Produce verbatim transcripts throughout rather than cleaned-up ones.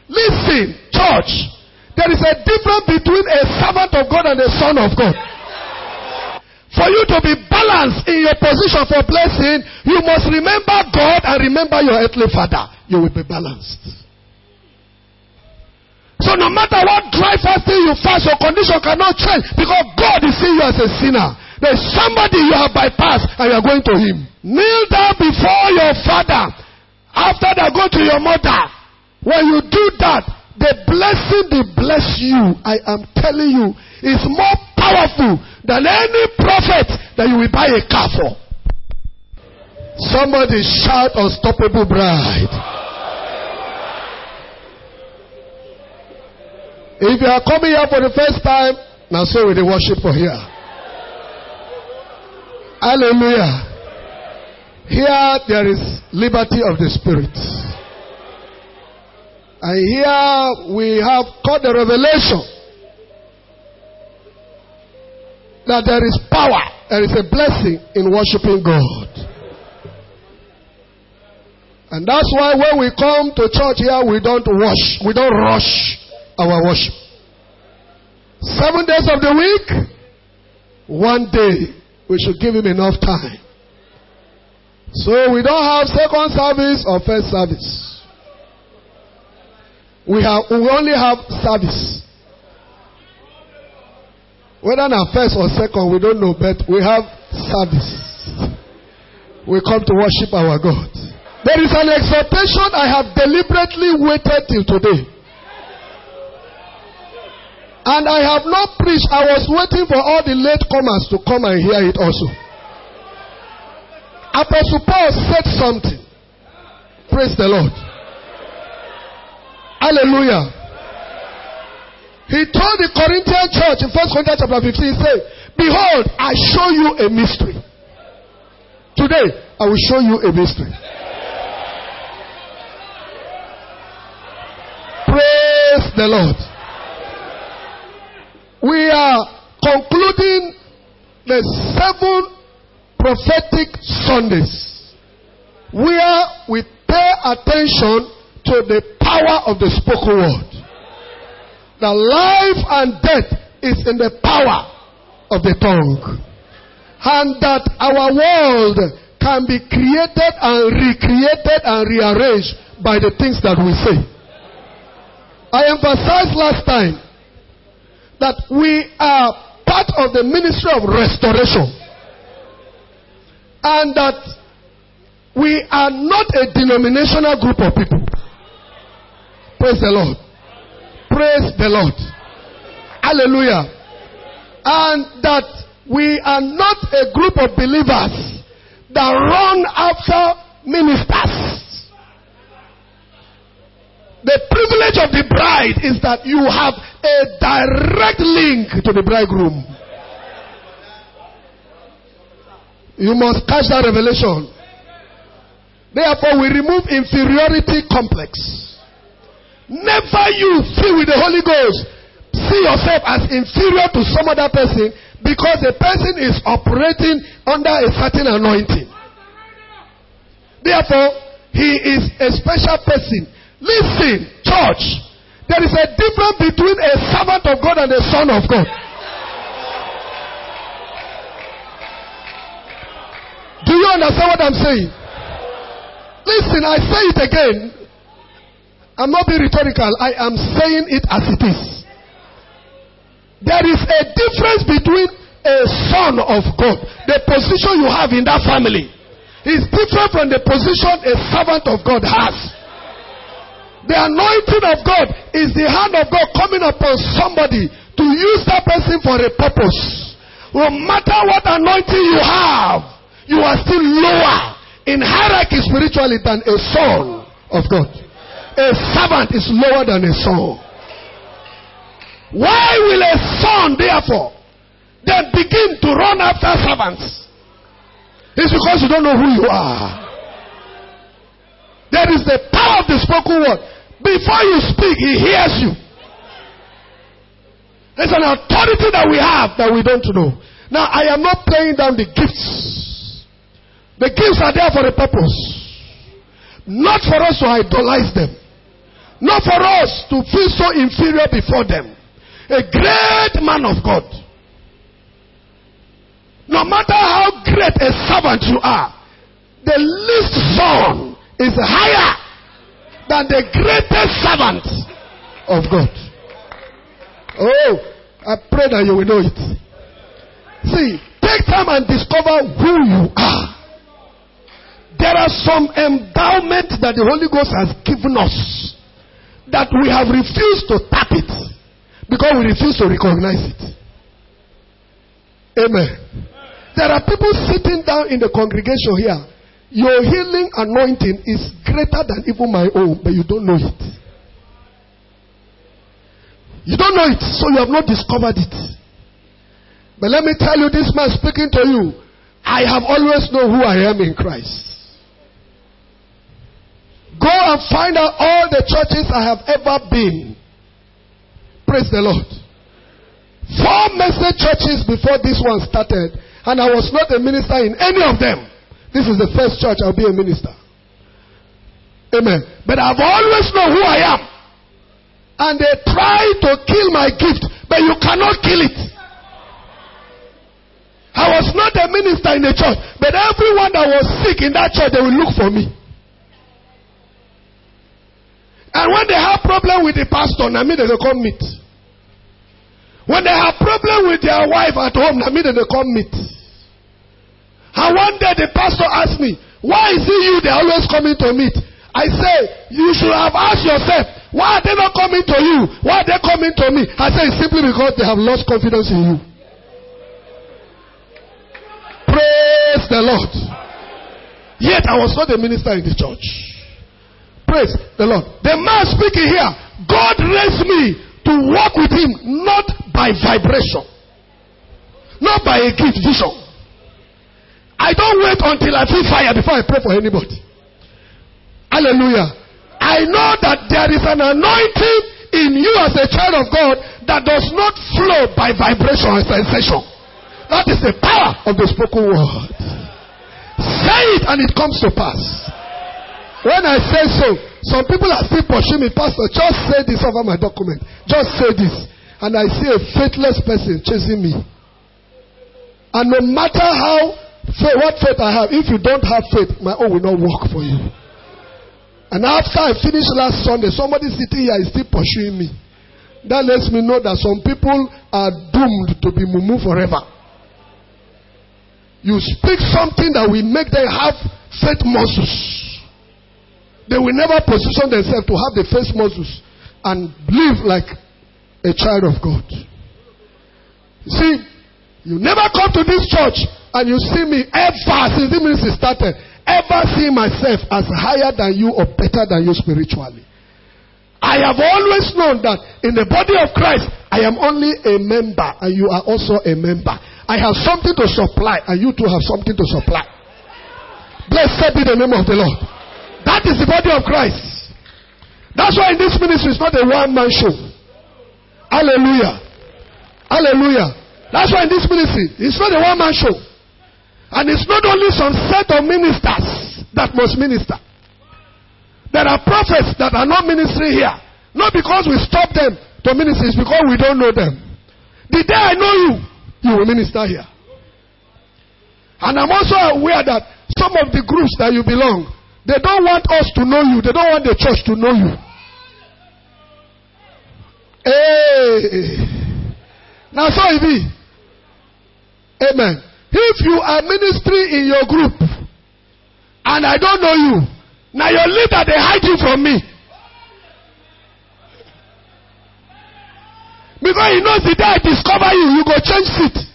Listen, church. There is a difference between a servant of God and a son of God. For you to be balanced in your position for blessing, you must remember God and remember your earthly father. You will be balanced. So no matter what dry fasting you fast, your condition cannot change because God is seeing you as a sinner. There is somebody you have bypassed and you are going to him. Kneel down before your father. After they go to your mother. When you do that, the blessing they bless you, I am telling you, is more powerful than any prophet that you will buy a car for. Somebody shout unstoppable bride. If you are coming here for the first time, now so will the worship for here. Hallelujah. Here there is liberty of the spirit. And here we have got the revelation that there is power, there is a blessing in worshiping God. And that's why when we come to church here, we don't rush, we don't rush our worship. Seven days of the week, one day, we should give him enough time. So we don't have second service or first service. We have we only have service. Whether not first or second, we don't know, but we have service. We come to worship our God. There is an exhortation I have deliberately waited till today. And I have not preached. I was waiting for all the latecomers to come and hear it also. Apostle Paul said something. Praise the Lord. Hallelujah. He told the Corinthian church in First Corinthians chapter fifteen, he said, behold, I show you a mystery. Today, I will show you a mystery. Praise the Lord. We are concluding the seven prophetic Sundays where we pay attention to the power of the spoken word. The life and death is in the power of the tongue. And that our world can be created and recreated and rearranged by the things that we say. I emphasized last time that we are part of the ministry of restoration. And that we are not a denominational group of people. Praise the Lord. Praise the Lord. Hallelujah. And that we are not a group of believers that run after ministers. The privilege of the bride is that you have a direct link to the bridegroom. You must catch that revelation. Therefore, we remove inferiority complex. Never you feel with the Holy Ghost see yourself as inferior to some other person because the person is operating under a certain anointing. Therefore, he is a special person. Listen, church, there is a difference between a servant of God and a son of God. Do you understand what I'm saying? Listen, I say it again. I'm not being rhetorical. I am saying it as it is. There is a difference between a son of God. The position you have in that family is different from the position a servant of God has. The anointing of God is the hand of God coming upon somebody to use that person for a purpose. No matter what anointing you have, you are still lower in hierarchy spiritually than a son of God. A servant is lower than a son. Why will a son, therefore, then begin to run after servants? It's because you don't know who you are. There is the power of the spoken word. Before you speak, he hears you. There's an authority that we have that we don't know. Now, I am not playing down the gifts. The gifts are there for a purpose. Not for us to idolize them. Not for us to feel so inferior before them. A great man of God. No matter how great a servant you are, the least son is higher than the greatest servant of God. Oh, I pray that you will know it. See, take time and discover who you are. There are some endowments that the Holy Ghost has given us that we have refused to tap it because we refuse to recognize it. Amen. There are people sitting down in the congregation here. Your healing anointing is greater than even my own, but you don't know it. You don't know it, so you have not discovered it. But let me tell you, this man speaking to you, I have always known who I am in Christ. Go and find out all the churches I have ever been. Praise the Lord. Four message churches before this one started, and I was not a minister in any of them. This is the first church I'll be a minister. Amen. But I've always known who I am. And they try to kill my gift, but you cannot kill it. I was not a minister in the church, but everyone that was sick in that church, they will look for me. And when they have problem with the pastor, I mean they come meet. When they have problem with their wife at home, I mean they come meet. And one day the pastor asked me, why is it you they always coming to meet? I say, you should have asked yourself, why are they not coming to you? Why are they coming to me? I say, it's simply because they have lost confidence in you. Praise the Lord. Yet I was not a minister in the church. Praise the Lord. The man speaking here, God raised me to walk with him, not by vibration, not by a gift vision. I don't wait until I feel fire before I pray for anybody. Hallelujah. I know that there is an anointing in you as a child of God that does not flow by vibration or sensation. That is the power of the spoken word. Say it and it comes to pass. When I say so, some people are still pursuing me. Pastor, just say this over my document. Just say this. And I see a faithless person chasing me. And no matter how, what faith I have, if you don't have faith, my own will not work for you. And after I finished last Sunday, somebody sitting here is still pursuing me. That lets me know that some people are doomed to be mumu forever. You speak something that will make them have faith muscles. They will never position themselves to have the faith muscles and live like a child of God. You see, you never come to this church and you see me ever, since the ministry started, ever see myself as higher than you or better than you spiritually. I have always known that in the body of Christ, I am only a member and you are also a member. I have something to supply and you too have something to supply. Blessed be the name of the Lord. That is the body of Christ. That's why in this ministry it's not a one-man show. Hallelujah. Hallelujah. That's why in this ministry it's not a one-man show. And it's not only some set of ministers that must minister. There are prophets that are not ministering here. Not because we stop them to minister, it's because we don't know them. The day I know you, you will minister here. And I'm also aware that some of the groups that you belong, they don't want us to know you. They don't want the church to know you. Hey. Now so it be. Amen. If you are ministering in your group and I don't know you, now your leader they hide you from me. Because he knows the day I discover you, you go change seat.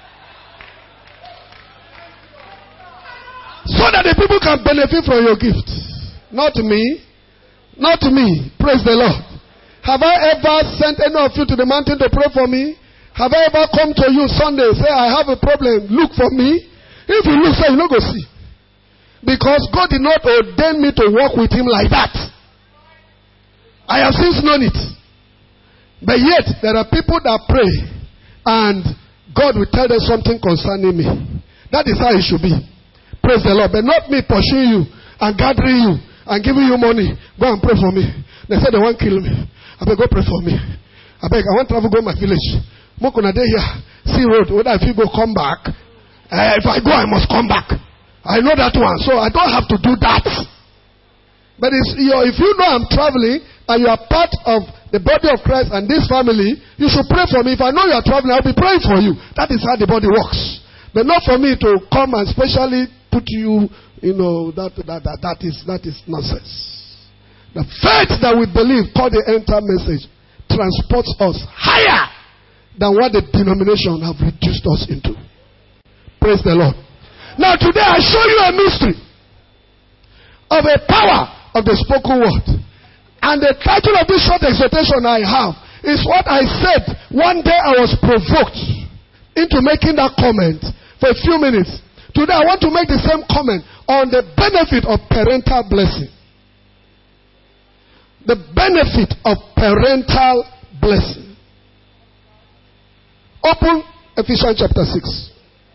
So that the people can benefit from your gift. Not me. Not me. Praise the Lord. Have I ever sent any of you to the mountain to pray for me? Have I ever come to you Sunday say I have a problem, look for me? If you look, say you no go see. Because God did not ordain me to walk with him like that. I have since known it. But yet there are people that pray and God will tell them something concerning me. That is how it should be. Praise the Lord. But not me pursuing you and gathering you and giving you money. Go and pray for me. They said they won't kill me. I beg, go pray for me. I beg, I want to travel go my village. Mokuna day here, see road. Whether if you go come back, uh, if I go, I must come back. I know that one, so I don't have to do that. But it's, you know, if you know I'm traveling and you are part of the body of Christ and this family, you should pray for me. If I know you are traveling, I'll be praying for you. That is how the body works. But not for me to come and specially put you, you know, that that that, that is that is nonsense. The faith that we believe, called the end time message, transports us higher than what the denomination have reduced us into. Praise the Lord. Now today I show you a mystery of a power of the spoken word. And the title of this short exhortation I have is what I said one day I was provoked into making that comment for a few minutes. Today I want to make the same comment on the benefit of parental blessing. The benefit of parental blessing. Open Ephesians chapter six.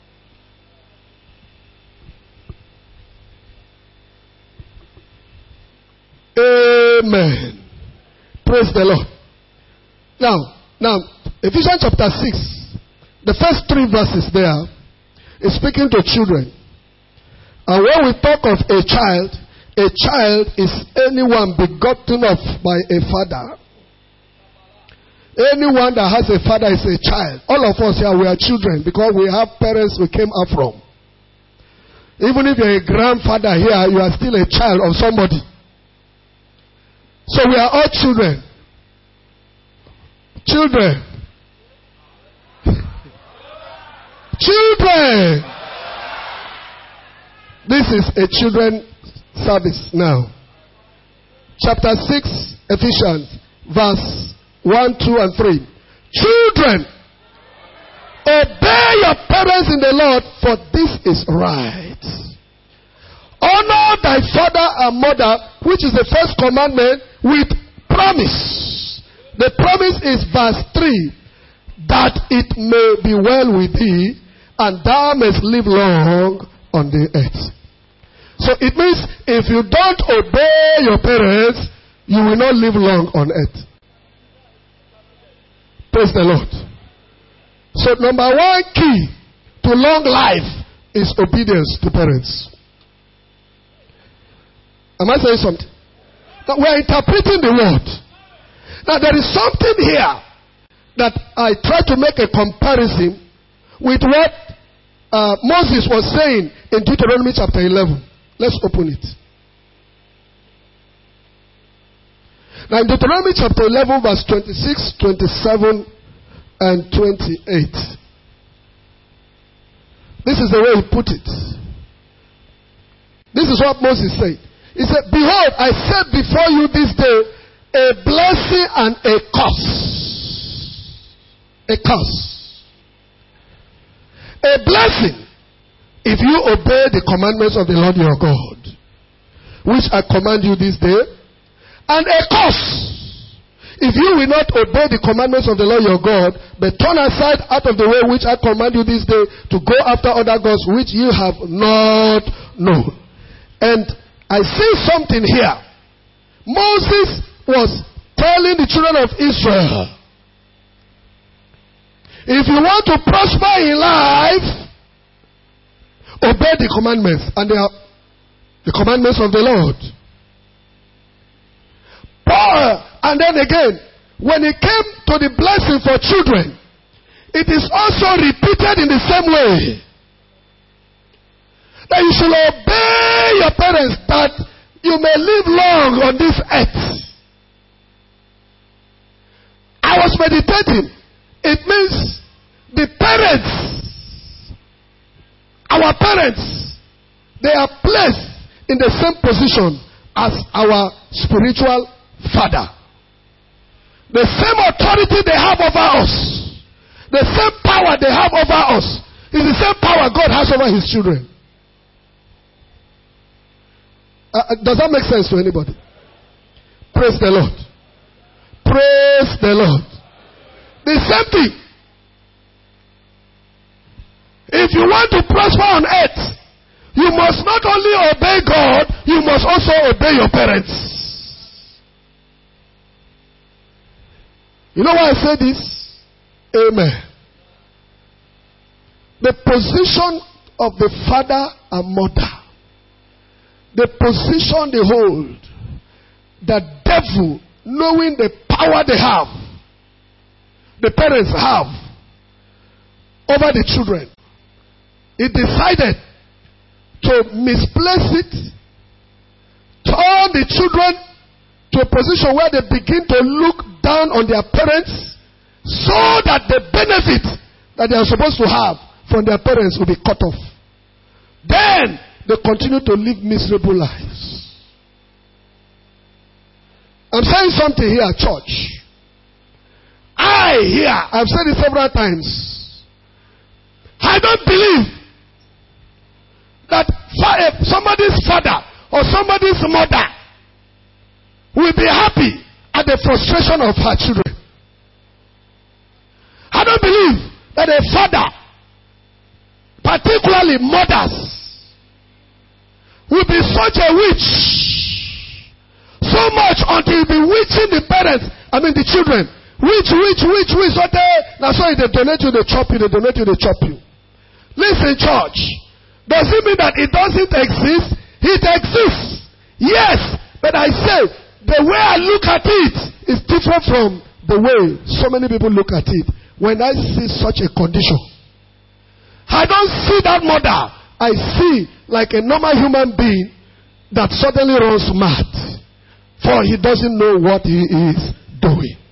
Amen. Praise the Lord. Now, now, Ephesians chapter six, the first three verses there is speaking to children. And when we talk of a child, a child is anyone begotten of by a father. Anyone that has a father is a child. All of us here, we are children because we have parents we came up from. Even if you're a grandfather here, you are still a child of somebody. So we are all children. Children. Children. This is a children service now. Chapter six, Ephesians, verse one, two, and three. Children, obey your parents in the Lord, for this is right. Honor thy father and mother, which is the first commandment, with promise. The promise is verse three, that it may be well with thee, and thou mayest live long on the earth. So it means if you don't obey your parents, you will not live long on earth. Praise the Lord. So number one key to long life is obedience to parents. Am I saying something? Now we are interpreting the word. Now there is something here that I try to make a comparison with what uh, Moses was saying in Deuteronomy chapter eleven. Let's open it. Now in Deuteronomy chapter eleven, verse twenty-six, twenty-seven, and twenty-eight. This is the way he put it. This is what Moses said. He said, behold, I set before you this day a blessing and a curse. A curse. A blessing if you obey the commandments of the Lord your God, which I command you this day, and a curse if you will not obey the commandments of the Lord your God, but turn aside out of the way which I command you this day to go after other gods which you have not known. And I see something here. Moses was telling the children of Israel, if you want to prosper in life, obey the commandments, and they are the commandments of the Lord. Paul, and then again, when it came to the blessing for children, it is also repeated in the same way. That you should obey your parents, that you may live long on this earth. I was meditating. It means the parents, our parents, they are placed in the same position as our spiritual father. The same authority they have over us, the same power they have over us, is the same power God has over his children. Uh, does that make sense to anybody? Praise the Lord. Praise the Lord. The same thing. If you want to prosper on earth, you must not only obey God, you must also obey your parents. You know why I say this? Amen. The position of the father and mother, the position they hold, the devil, knowing the power they have, the parents have over the children, he decided to misplace it, turn the children to a position where they begin to look down on their parents, so that the benefit that they are supposed to have from their parents will be cut off. Then they continue to live miserable lives. I'm saying something here, church. I here, I've said it several times, I don't believe that somebody's father or somebody's mother will be happy at the frustration of her children. I don't believe that a father, particularly mothers, will be such a witch so much until you be witching the parents, I mean the children. Witch, witch, witch, witch. So they, that's why they donate you, they chop you, they donate you, they chop you. Listen, church. Does it mean that it doesn't exist? It exists. Yes. But I say, the way I look at it is different from the way so many people look at it. When I see such a condition, I don't see that mother. I see like a normal human being that suddenly runs mad, for he doesn't know what he is doing.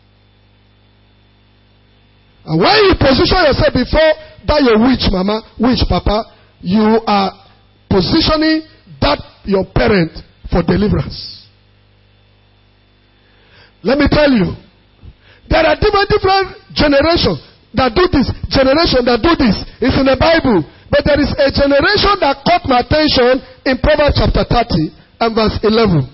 And when you position yourself before that your witch mama, witch papa, you are positioning that your parent for deliverance. Let me tell you, there are different different generations that do this, generation that do this. It's in the Bible. But there is a generation that caught my attention in Proverbs chapter thirty and verse eleven.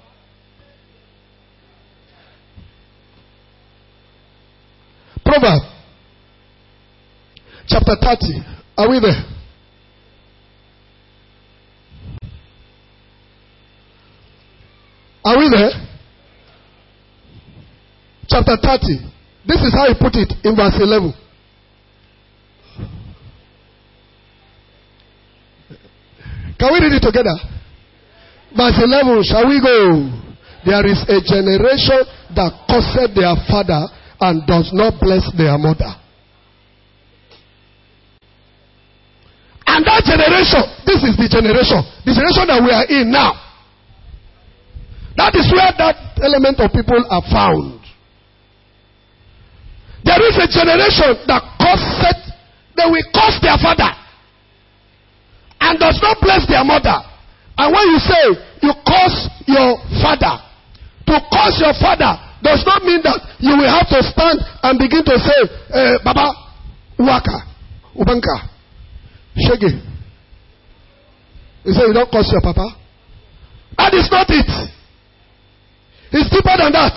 Proverbs chapter thirty. Are we there? Are we there? Chapter thirty. This is how he put it in verse eleven. Can we read it together? Verse eleven, shall we go? There is a generation that cursed their father and does not bless their mother. And that generation, this is the generation, the generation that we are in now. That is where that element of people are found. There is a generation that cursed, they will curse their father and does not bless their mother. And when you say you curse your father, to curse your father does not mean that you will have to stand and begin to say, eh, Baba, Uwaka, Ubanka, Shege. You say you don't curse your papa. That is not it. It's deeper than that.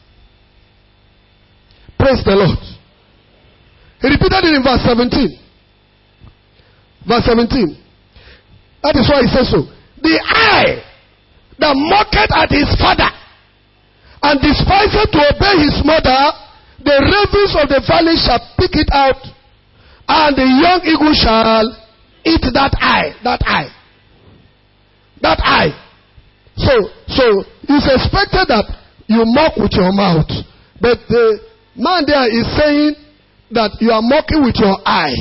Praise the Lord. He repeated it in verse seventeen. Verse seventeen. That is why he says so. The eye that mocketh at his father and despiseth to obey his mother, the ravens of the valley shall pick it out, and the young eagle shall eat that eye. That eye. That eye. So, so it's expected that you mock with your mouth, but the man there is saying that you are mocking with your eye.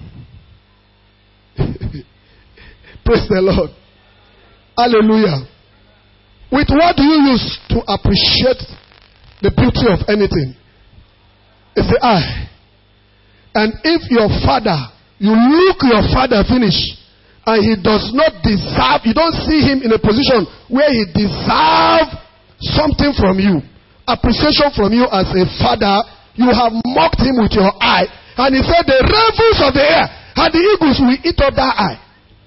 Praise the Lord. Hallelujah. With what do you use to appreciate the beauty of anything? It's the eye. And if your father, you look your father finish, and he does not deserve, you don't see him in a position where he deserves something from you, appreciation from you as a father, you have mocked him with your eye. And he said the ravens of the air and the eagles will eat up that eye.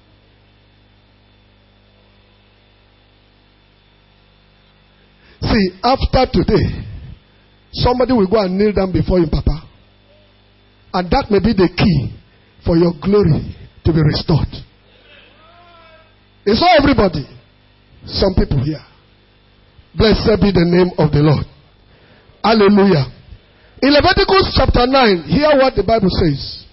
See, after today, somebody will go and kneel down before you, Papa. And that may be the key for your glory to be restored. It's not everybody. Some people here. Blessed be the name of the Lord. Hallelujah. In Leviticus chapter nine, hear what the Bible says.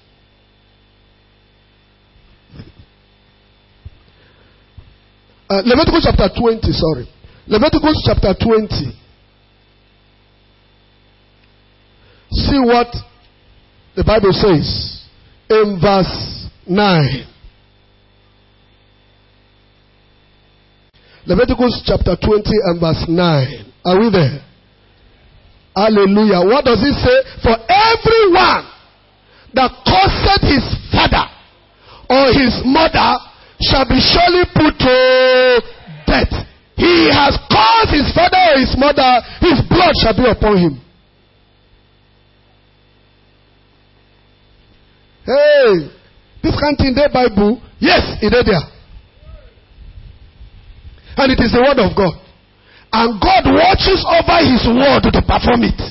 Uh, Leviticus chapter twenty, sorry. Leviticus chapter twenty. See what the Bible says in verse nine. Leviticus chapter twenty and verse nine. Are we there? Hallelujah. What does it say? For everyone that causeth his father or his mother shall be surely put to death. He has caused his father or his mother, his blood shall be upon him. Hey, this can't in the Bible. Yes, it is there. And it is the word of God. And God watches over his word to perform it.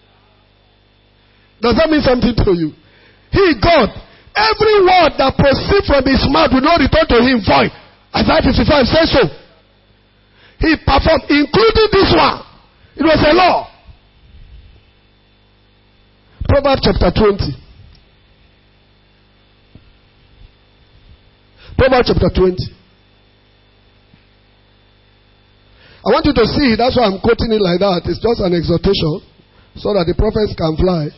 Does that mean something to you? He, God, every word that proceeds from his mouth will not return to him void. Isaiah fifty-five says so. He performed, including this one. It was a law. Proverbs chapter twenty. Proverbs chapter twenty. I want you to see, that's why I'm quoting it like that. It's just an exhortation so that the prophets can fly.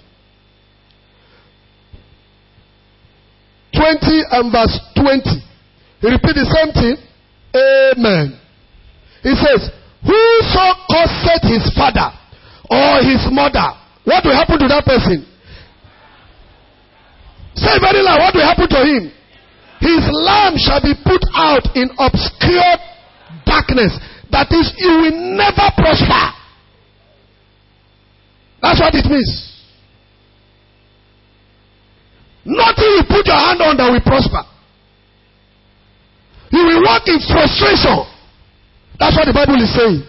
twenty and verse twenty. He repeats the same thing. Amen. He says, whoso causeth his father or his mother, what will happen to that person? Say very loud, what will happen to him? His lamp shall be put out in obscure darkness. That is, you will never prosper. That's what it means. Nothing you put your hand on that will prosper. You will walk in frustration. That's what the Bible is saying.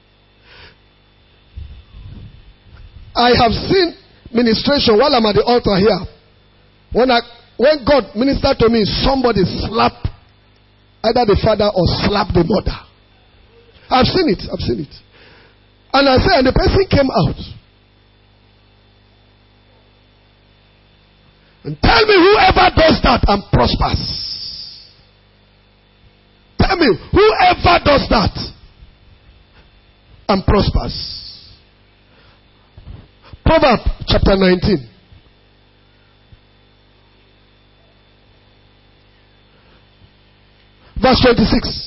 I have seen ministration while I'm at the altar here. When I when God ministered to me, somebody slapped either the father or slapped the mother. I've seen it. I've seen it. And I said, and the person came out. And tell me whoever does that and prospers. Tell me whoever does that and prospers. Proverbs chapter nineteen. Verse twenty-six.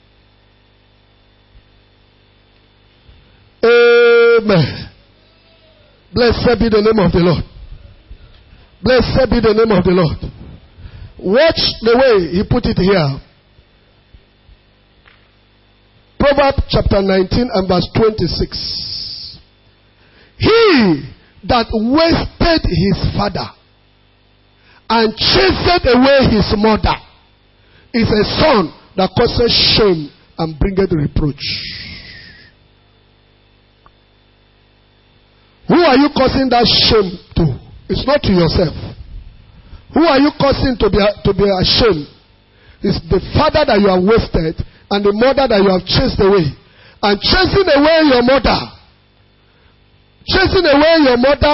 Amen. Blessed be the name of the Lord. Blessed be the name of the Lord. Watch the way he put it here. Proverbs chapter nineteen and verse twenty-six. He that wasted his father and chased away his mother is a son that causes shame and bringeth reproach. Who are you causing that shame to? It's not to yourself. Who are you causing to be, to be ashamed? It's the father that you have wasted and the mother that you have chased away. And chasing away your mother, chasing away your mother,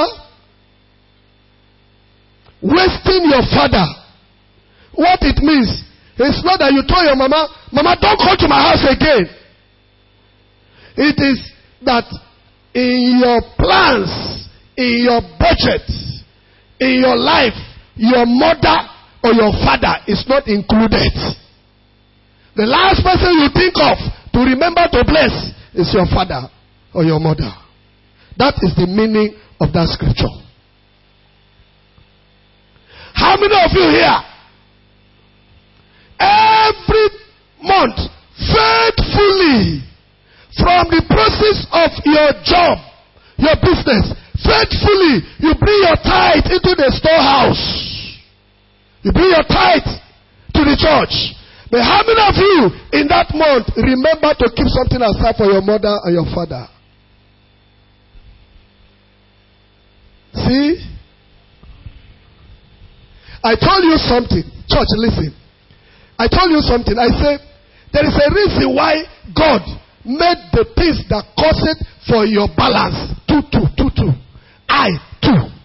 wasting your father. What it means, it's not that you told your mama, Mama, don't come to my house again. It is that in your plans, in your budget, in your life, your mother or your father is not included. The last person you think of to remember to bless is your father or your mother. That is the meaning of that scripture. How many of you here, every month, faithfully, from the process of your job, your business, faithfully, you bring your tithe into the storehouse. You bring your tithe to the church. But how many of you in that month remember to keep something aside for your mother and your father? See? I told you something. Church, listen. I told you something. I said, there is a reason why God made the things that cause it for your balance. Two, two, two, two. I,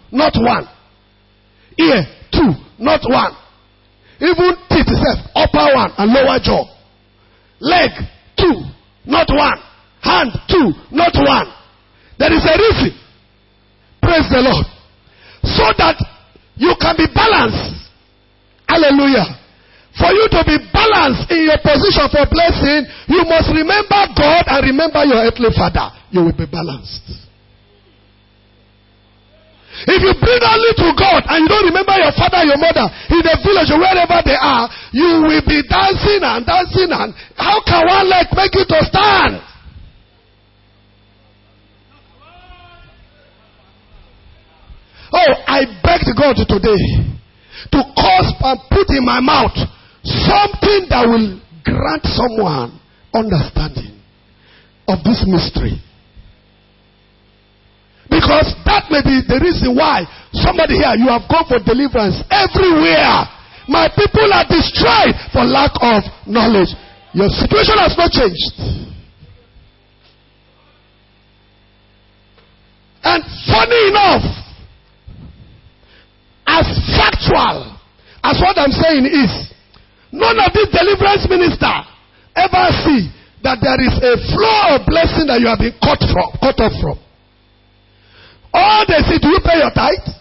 not one. Ear, two, not one. Even teeth itself, upper one and lower jaw. Leg, two, not one. Hand, two, not one. There is a reason. Praise the Lord. So that you can be balanced. Hallelujah. For you to be balanced in your position for blessing, you must remember God and remember your earthly father. You will be balanced. If you bring only to God and you don't remember your father and your mother in the village or wherever they are, you will be dancing and dancing, and how can one leg make you to stand? Oh, I begged God today to cause and put in my mouth something that will grant someone understanding of this mystery. Because that may be the reason why somebody here, you have gone for deliverance everywhere. My people are destroyed for lack of knowledge. Your situation has not changed. And funny enough, as factual as what I'm saying is, none of these deliverance ministers ever see that there is a flow of blessing that you have been cut from, cut off from. All they see, do you pay your tithe?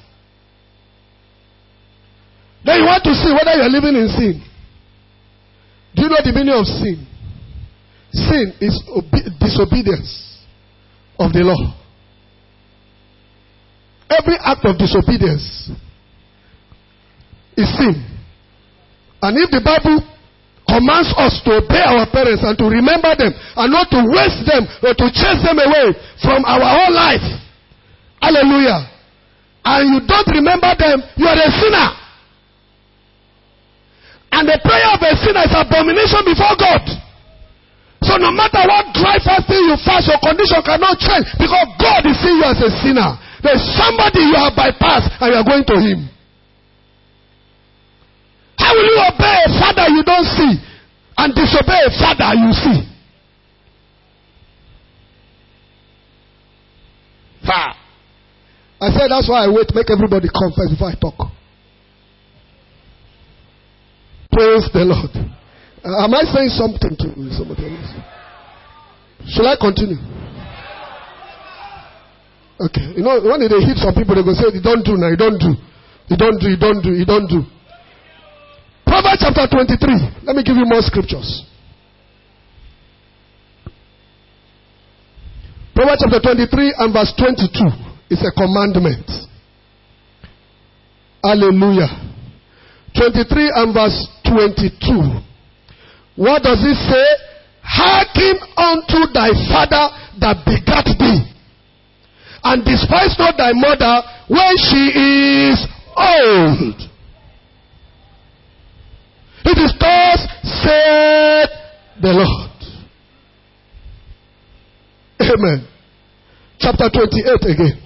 Then you want to see whether you are living in sin. Do you know the meaning of sin? Sin is obe- disobedience of the law. Every act of disobedience is sin. And if the Bible commands us to obey our parents and to remember them and not to waste them or to chase them away from our whole life, hallelujah, and you don't remember them, you are a sinner. And the prayer of a sinner is abomination before God. So no matter what dry fasting you fast, your condition cannot change because God is seeing you as a sinner. There's somebody you have bypassed and you are going to him. How will you obey a father you don't see and disobey a father you see? Ha! I said that's why I wait, make everybody come first before I talk. Praise the Lord. Uh, am I saying something to somebody else? Shall I continue? Okay. You know, when they hit some people, they go say, you don't do now, you don't do. You don't do, you don't do, you don't do. Proverbs chapter twenty-three. Let me give you more scriptures. Proverbs chapter twenty-three and verse twenty-two is a commandment. Hallelujah. twenty-three and verse twenty-two. What does it say? Hearken unto thy father that begat thee, and despise not thy mother when she is old. It is thus said the Lord. Amen. Chapter twenty-eight again.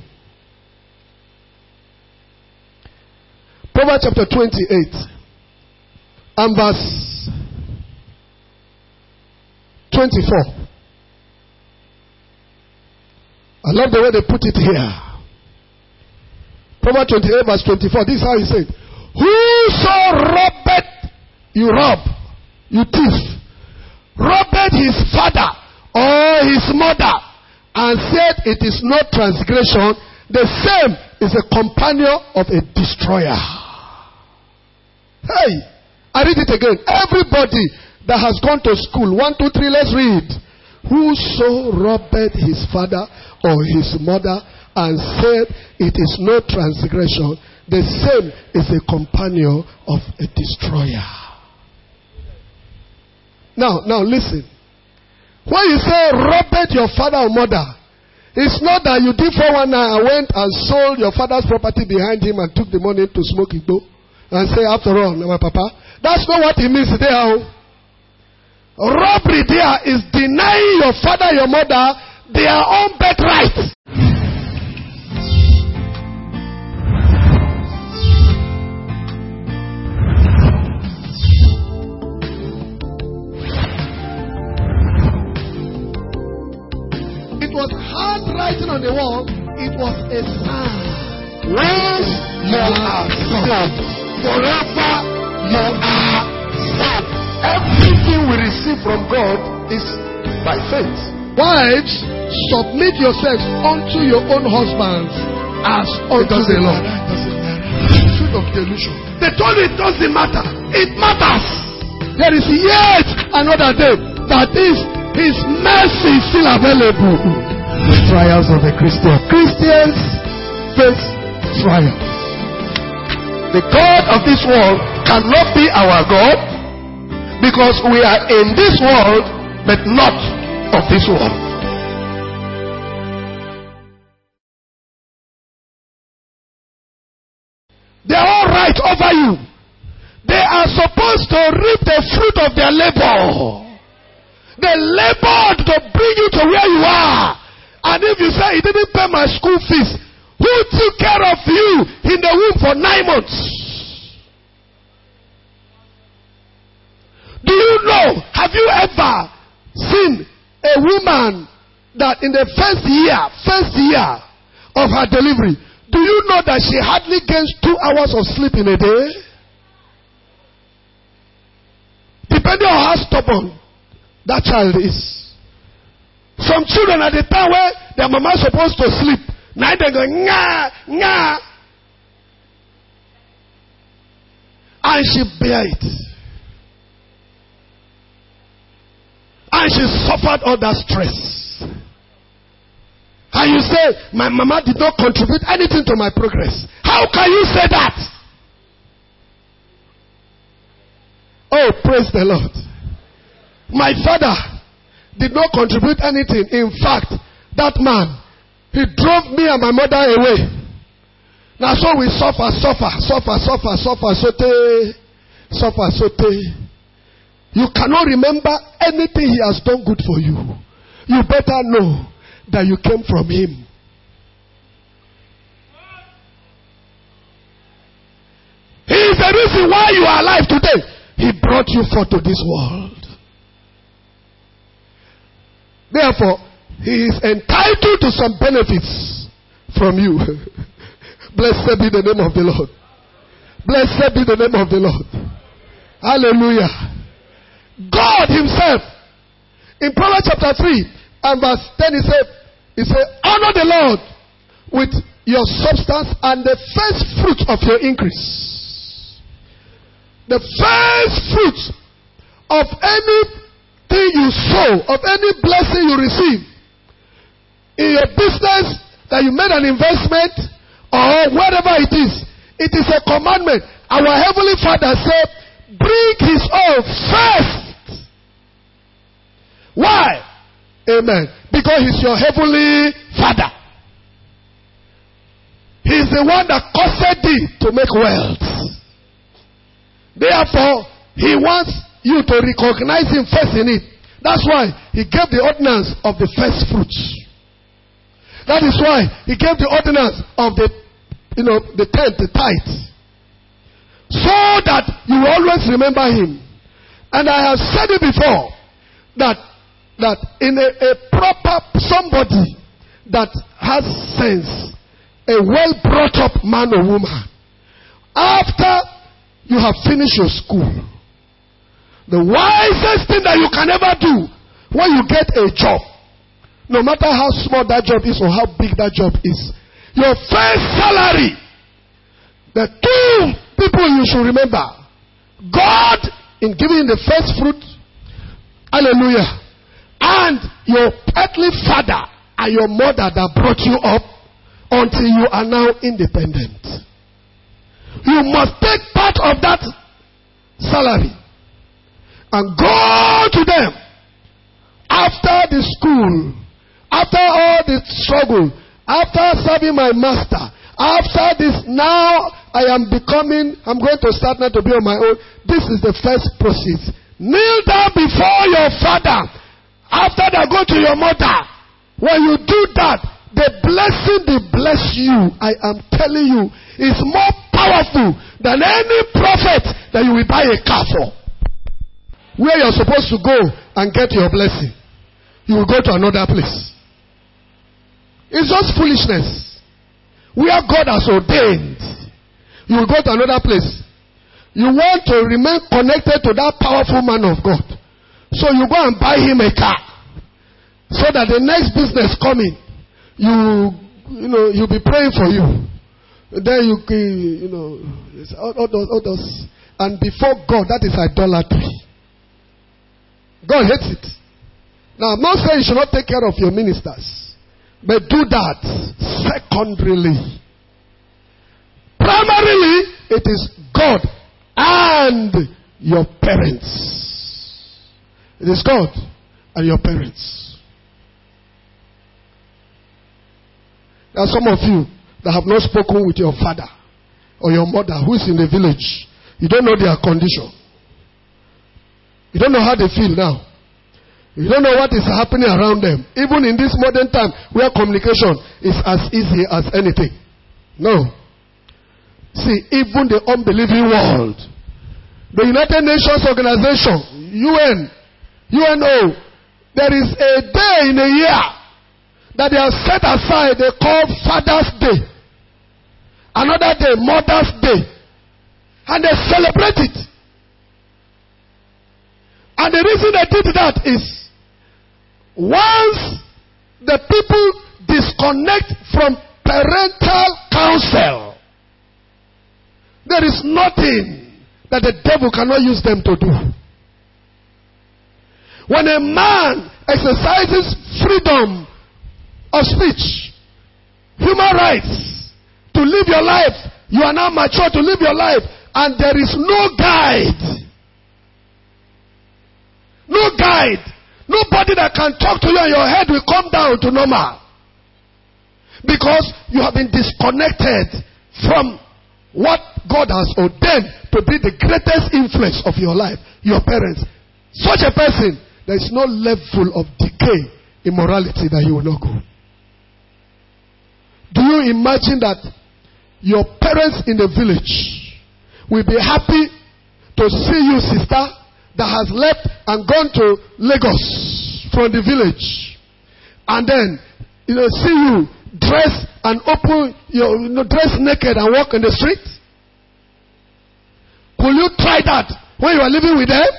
Proverbs chapter twenty-eight and verse twenty-four. I love the way they put it here. Proverbs twenty-eight verse twenty-four. This is how he said, whoso robbeth, you rob, you thief, robbeth his father or his mother, and said it is no transgression, the same is a companion of a destroyer. Hey, I read it again. Everybody that has gone to school, one, two, three, let's read. Whoso robbeth his father or his mother and said it is no transgression, the same is a companion of a destroyer. Now, now listen. When you say robbeth your father or mother, it's not that you did four one nine and went and sold your father's property behind him and took the money to smoke igbo and say, after all, my papa. That's not what it means there. Robbery there is denying your father, your mother, their own birthright. It was handwriting on the wall. It was a sign. Once you are saved, forever you are saved. Everything we receive from God is by faith. Wives, submit yourselves unto your own husbands as unto the Lord. Spirit of delusion. They told you it doesn't matter. It matters. There is yet another day. That is, His mercy is still available. The trials of the Christian. Christians face trials. The God of this world cannot be our God because we are in this world but not of this world. They are all right over you. They are supposed to reap the fruit of their labor. They labored to bring you to where you are. And if you say, he didn't pay my school fees, who took care of you in the womb for nine months? Do you know, have you ever seen a woman that in the first year, first year of her delivery, do you know that she hardly gets two hours of sleep in a day? Depending on how stubborn that child is. Some children at the time where their mama is supposed to sleep, now they go, nga, nga. And she bear it. And she suffered all that stress. And you say, my mama did not contribute anything to my progress. How can you say that? Oh, praise the Lord. My father did not contribute anything. In fact, that man, he drove me and my mother away. Now so we suffer, suffer, suffer, suffer, suffer, sote, suffer, sote. You cannot remember anything he has done good for you. You better know that you came from him. He is the reason why you are alive today. He brought you forth to this world. Therefore, he is entitled to some benefits from you. Blessed be the name of the Lord. Blessed be the name of the Lord. Hallelujah. God himself, in Proverbs chapter three and verse ten, he said, he said, honor the Lord with your substance and the first fruit of your increase. The first fruit of anything you sow, of any blessing you receive, in your business that you made an investment or whatever it is, it is a commandment. Our Heavenly Father said, bring his own first. Why? Amen. Because he's your Heavenly Father. He's the one that caused thee to make wealth. Therefore, he wants you to recognize him first in it. That's why he gave the ordinance of the first fruits. That is why he gave the ordinance of the, you know, the tenth, the tithe. So that you always remember him. And I have said it before, that, that in a, a proper somebody that has sense, a well brought up man or woman, after you have finished your school, the wisest thing that you can ever do when you get a job, no matter how small that job is or how big that job is, your first salary, the two people you should remember, God in giving the first fruit, hallelujah, and your earthly father and your mother that brought you up until you are now independent. You must take part of that salary and go to them after the school, after all the struggle, after serving my master, after this, now I am becoming, I'm going to start now to be on my own. This is the first process. Kneel down before your father. After that, go to your mother. When you do that, the blessing they bless you, I am telling you, is more powerful than any prophet that you will buy a car for. Where you're supposed to go and get your blessing, you will go to another place. It's just foolishness. where God has ordained, you will go to another place. You want to remain connected to that powerful man of God. So you go and buy him a car. So that the next business coming, you you know, you'll be praying for you. Then you you know all, all those, all those, and before God, that is idolatry. God hates it. Now I'm not saying you should not take care of your ministers, but do that secondarily. Primarily, it is God and your parents. It is God and your parents. There are some of you that have not spoken with your father or your mother who is in the village. You don't know their condition. You don't know how they feel now. You don't know what is happening around them. Even in this modern time where communication is as easy as anything. No. See, even the unbelieving world, the United Nations Organization, U N, U N O, there is a day in a year that they have set aside, they call Father's Day. Another day, Mother's Day. And they celebrate it. And the reason they did that is, once the people disconnect from parental counsel, there is nothing that the devil cannot use them to do. When a man exercises freedom of speech, human rights, to live your life, you are now mature to live your life, and there is no guide. No guide. Nobody that can talk to you and your head will come down to normal. Because you have been disconnected from what God has ordained to be the greatest influence of your life, your parents. Such a person, there is no level of decay in morality that he will not go. Do you imagine that your parents in the village will be happy to see you, sister, that has left and gone to Lagos from the village, and then, you know, see you dress and open, your, you know, dress naked and walk in the street? Could you try that when you are living with them?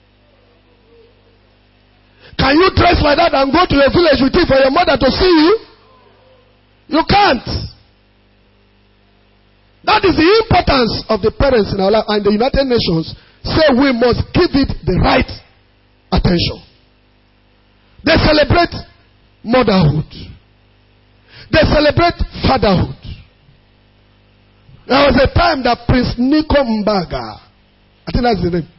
Can you dress like that and go to the village with you for your mother to see you? You can't. That is the importance of the parents in our life. And the United Nations say we must give it the right attention. They celebrate motherhood. They celebrate fatherhood. There was a time that Prince Nico Mbaga, I think that's the name.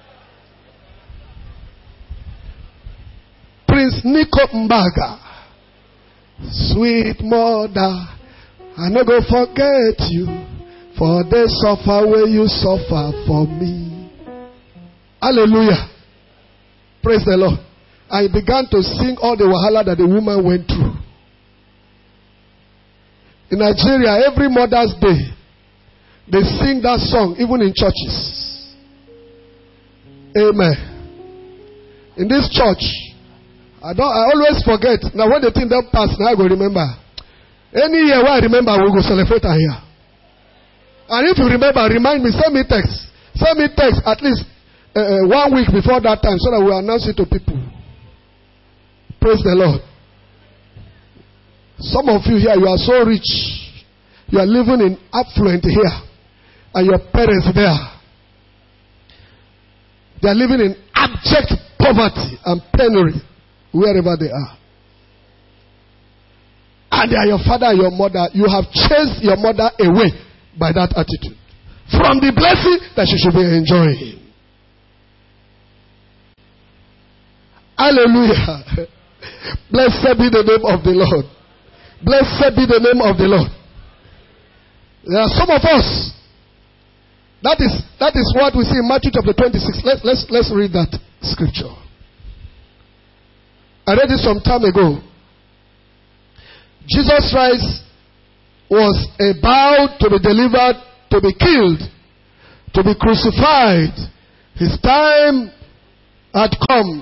Prince Nico Mbaga, sweet mother, I no go forget you, for they suffer where you suffer for me. Hallelujah. Praise the Lord. I began to sing all the wahala that the woman went through. In Nigeria, every Mother's Day, they sing that song, even in churches. Amen. In this church, I don't. I always forget. Now when the thing don't pass, now I go remember. Any year where I remember, we will go celebrate here. And if you remember, remind me. Send me text. Send me text at least uh, uh, one week before that time, so that we announce it to people. Praise the Lord. Some of you here, you are so rich. You are living in affluent here, and your parents there, they are living in abject poverty and penury wherever they are. And they are your father and your mother. You have chased your mother away by that attitude from the blessing that she should be enjoying. Hallelujah. Blessed be the name of the Lord. Blessed be the name of the Lord. There are some of us. That is that is what we see in Matthew chapter twenty-six. Let's let's let's read that scripture. I read it some time ago. Jesus Christ was about to be delivered, to be killed, to be crucified. His time had come.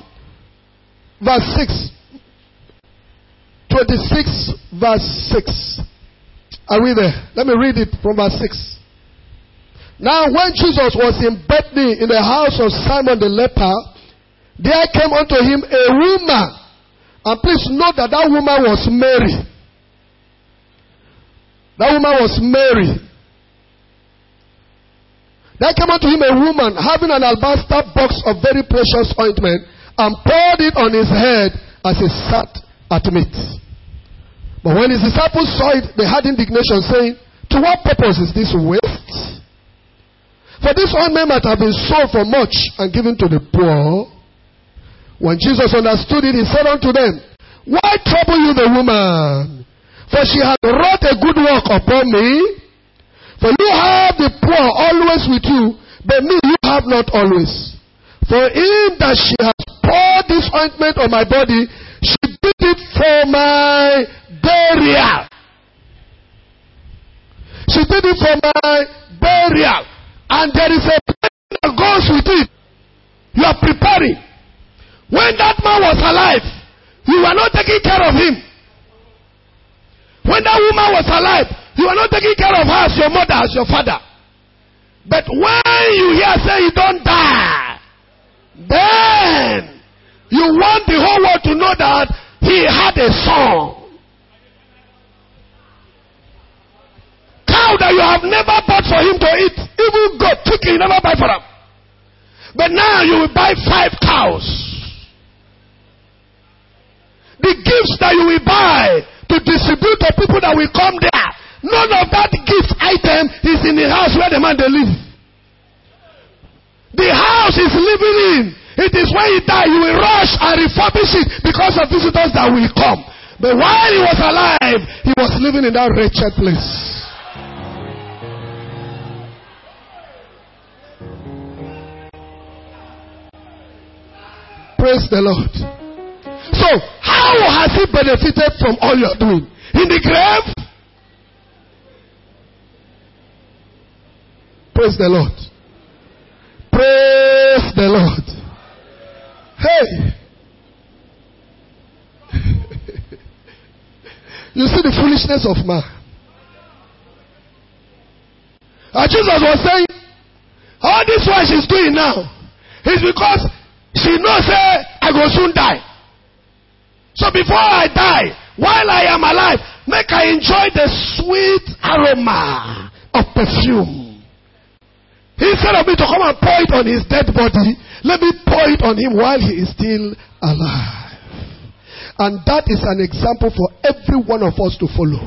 Verse six. twenty-six verse six. Are we there? Let me read it from verse six. Now when Jesus was in Bethany in the house of Simon the leper, there came unto him a woman. And please note that that woman was Mary. That woman was Mary. There came unto him a woman having an alabaster box of very precious ointment, and poured it on his head as he sat at meat. But when his disciples saw it, they had indignation, saying, to what purpose is this waste? For this ointment might have been sold for much and given to the poor. When Jesus understood it, he said unto them, why trouble you the woman? For she hath wrought a good work upon me. For you have the poor always with you, but me you have not always. For in that she has poured this ointment on my body, she did it for my burial. She did it for my burial. And there is a plan that goes with it. You are preparing. When that man was alive, you were not taking care of him. When that woman was alive, you were not taking care of her as your mother, as your father. But when you hear say you don't die, then you want the whole world to know that he had a son. Cow that you have never bought for him to eat. Even goat, chicken, you never buy for him. But now you will buy five cows. The gifts that you will buy to distribute to people that will come there, none of that gift item is in the house where the man they live. The house is living in. It is when he died, you will rush and refurbish it because of visitors that will come. But while he was alive, he was living in that wretched place. Praise the Lord. So, how has he benefited from all you are doing? In the grave? Praise the Lord. Praise the Lord. Hey. You see the foolishness of man. And Jesus was saying, all this what she's doing now is because she knows say, I go soon die. So before I die, while I am alive, make I enjoy the sweet aroma of perfume. Instead of me to come and pour it on his dead body, let me pour it on him while he is still alive. And that is an example for every one of us to follow.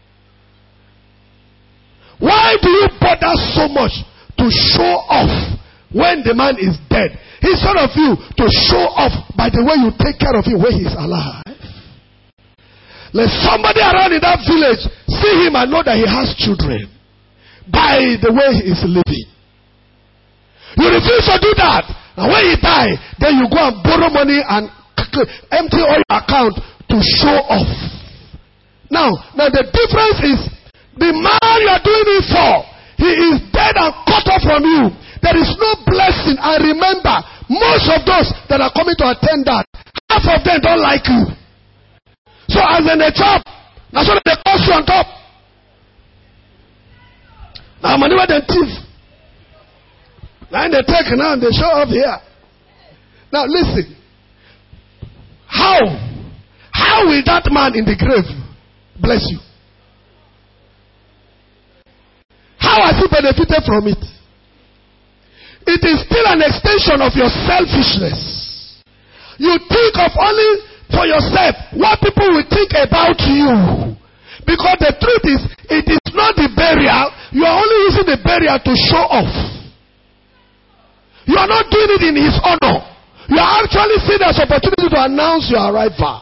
Why do you bother so much to show off when the man is dead? Instead of you to show off by the way you take care of him when he is alive. Let somebody around in that village see him and know that he has children by the way he is living. You refuse to do that. And when he dies, then you go and borrow money and empty all your account to show off. Now, now the difference is the man you are doing it for, he is dead and cut off from you. There is no blessing. And remember, most of those that are coming to attend that, half of them don't like you. So as in the job, that's what they cost you on top. Now money where they thief. Now they take now and they show up here. Now listen. How? How will that man in the grave bless you? How has he benefited from it? It is still an extension of your selfishness. You think of only for yourself what people will think about you. Because the truth is, it is not the burial. You are only using the burial to show off. You are not doing it in his honor. You are actually seeing as opportunity to announce your arrival.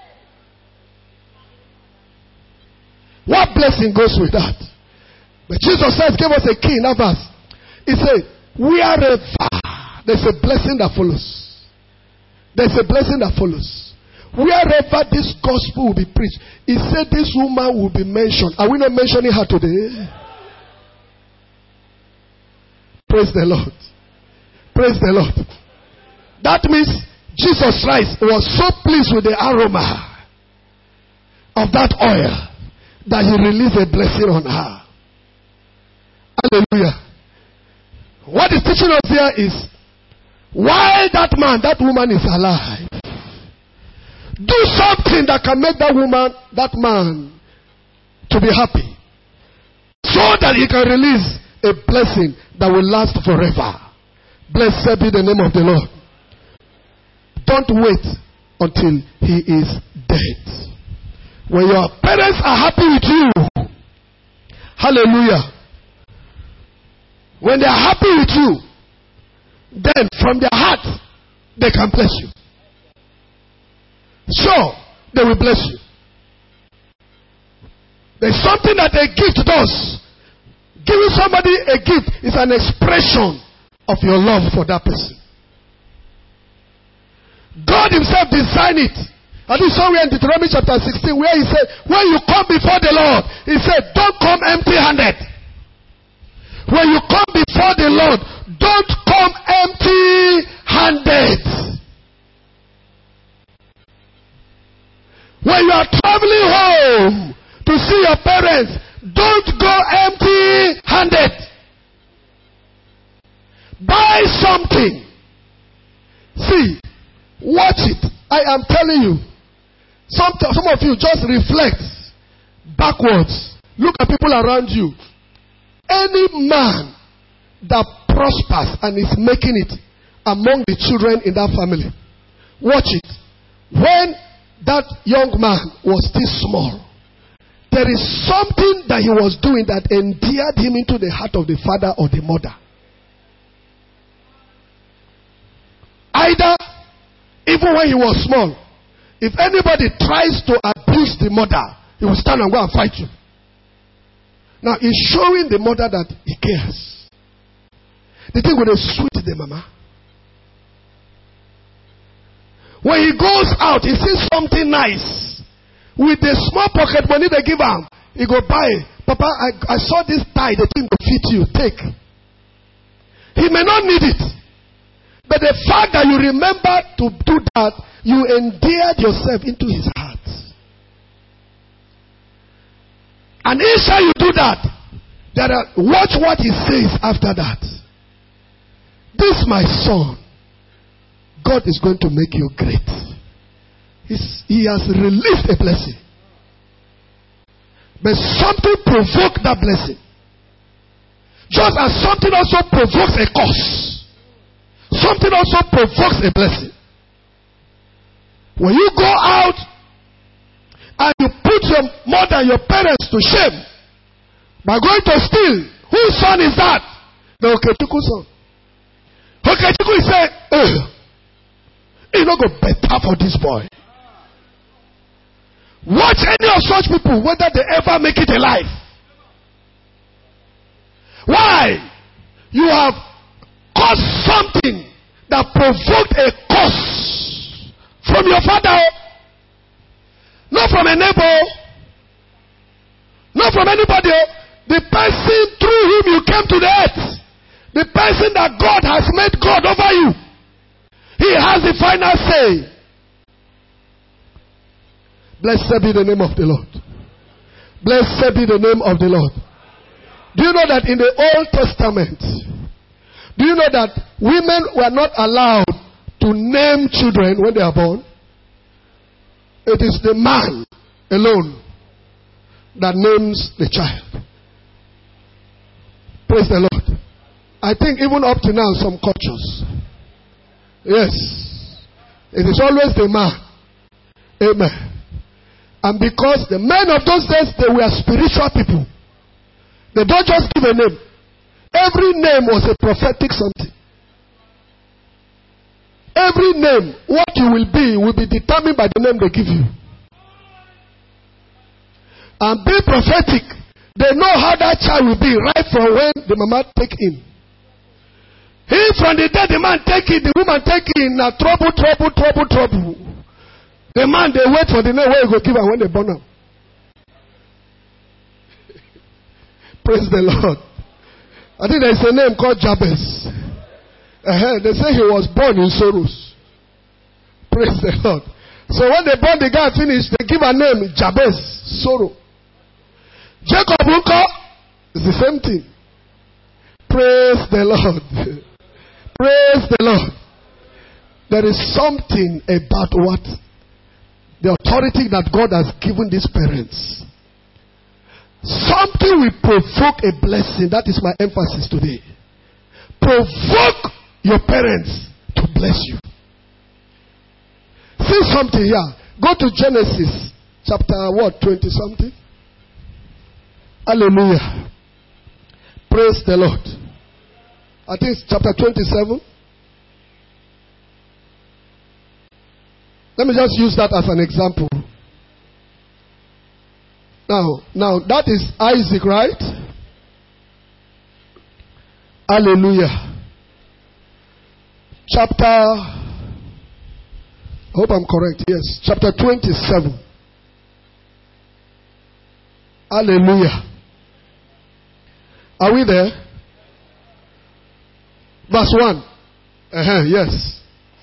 What blessing goes with that? But Jesus says, give us a key in that verse. He said, wherever there's a blessing that follows. There's a blessing that follows. Wherever this gospel will be preached, he said this woman will be mentioned. Are we not mentioning her today? Praise the Lord. Praise the Lord. That means Jesus Christ was so pleased with the aroma of that oil that he released a blessing on her. Hallelujah. What is teaching us here is, while that man, that woman is alive, do something that can make that woman, that man, to be happy, so that he can release a blessing that will last forever. Blessed be the name of the Lord. Don't wait until he is dead. When your parents are happy with you, hallelujah, when they are happy with you, then from their heart they can bless you. Sure, they will bless you. There's something that a gift does. Giving somebody a gift is an expression of your love for that person. God himself designed it. And this somewhere in Deuteronomy chapter sixteen, where he said, when you come before the Lord, he said, don't come empty-handed. When you come before the Lord, don't come empty-handed. When you are traveling home to see your parents, don't go empty-handed. Buy something. See, watch it. I am telling you. Some, some of you just reflect backwards. Look at people around you. Any man that prospers and is making it among the children in that family, watch it. When that young man was still small, there is something that he was doing that endeared him into the heart of the father or the mother. Either, even when he was small, if anybody tries to abuse the mother, he will stand and go and fight you. Now, he's showing the mother that he cares. The thing with a sweet the mama. When he goes out, he sees something nice. With the small pocket money they give him, he go buy. Papa, I, I saw this tie, the thing will fit you. Take. He may not need it. But the fact that you remember to do that, you endeared yourself into his heart. And each time you do that, there are, watch what he says after that. This, my son, God is going to make you great. He's, he has released a blessing. But something provoked that blessing. Just as something also provokes a curse, something also provokes a blessing. When you go out and you put your mother and your parents to shame by going to steal, whose son is that? The Okechukwu son. Okechukwu is saying, oh, it's not going to be better for this boy. Watch any of such people, whether they ever make it alive. Why? You have caused something that provoked a curse from your father, not from a neighbor, not from anybody. The person through whom you came to the earth, the person that God has made God over you, he has the final say. Blessed be the name of the Lord. Blessed be the name of the Lord. Do you know that in the Old Testament, do you know that women were not allowed to name children when they are born? It is the man alone that names the child. Praise the Lord. I think even up to now, some cultures, yes, it is always the man. Amen. And because the men of those days, they were spiritual people. They don't just give a name. Every name was a prophetic something. Every name, what you will be, will be determined by the name they give you. And being prophetic, they know how that child will be right from when the mama take him. He from the day the man take it, the woman take it, now trouble, trouble, trouble, trouble. The man, they wait for the name where you go give her when they born him. Praise the Lord. I think there is a name called Jabez. Uh-huh. They say he was born in sorrows. Praise the Lord. So when they born the guy finished, they give a name, Jabez, sorrow. Jacob Unko is the same thing. Praise the Lord. Praise the Lord. There is something about what the authority that God has given these parents. Something will provoke a blessing. That is my emphasis today. Provoke your parents to bless you. See something here. Go to Genesis chapter what? twenty something. Hallelujah. Praise the Lord. I think it's chapter twenty-seven. Let me just use that as an example. Now, now that is Isaac, right? Hallelujah. Chapter, I hope I'm correct, yes. Chapter twenty-seven. Hallelujah. Are we there? Verse one. Uh-huh, yes.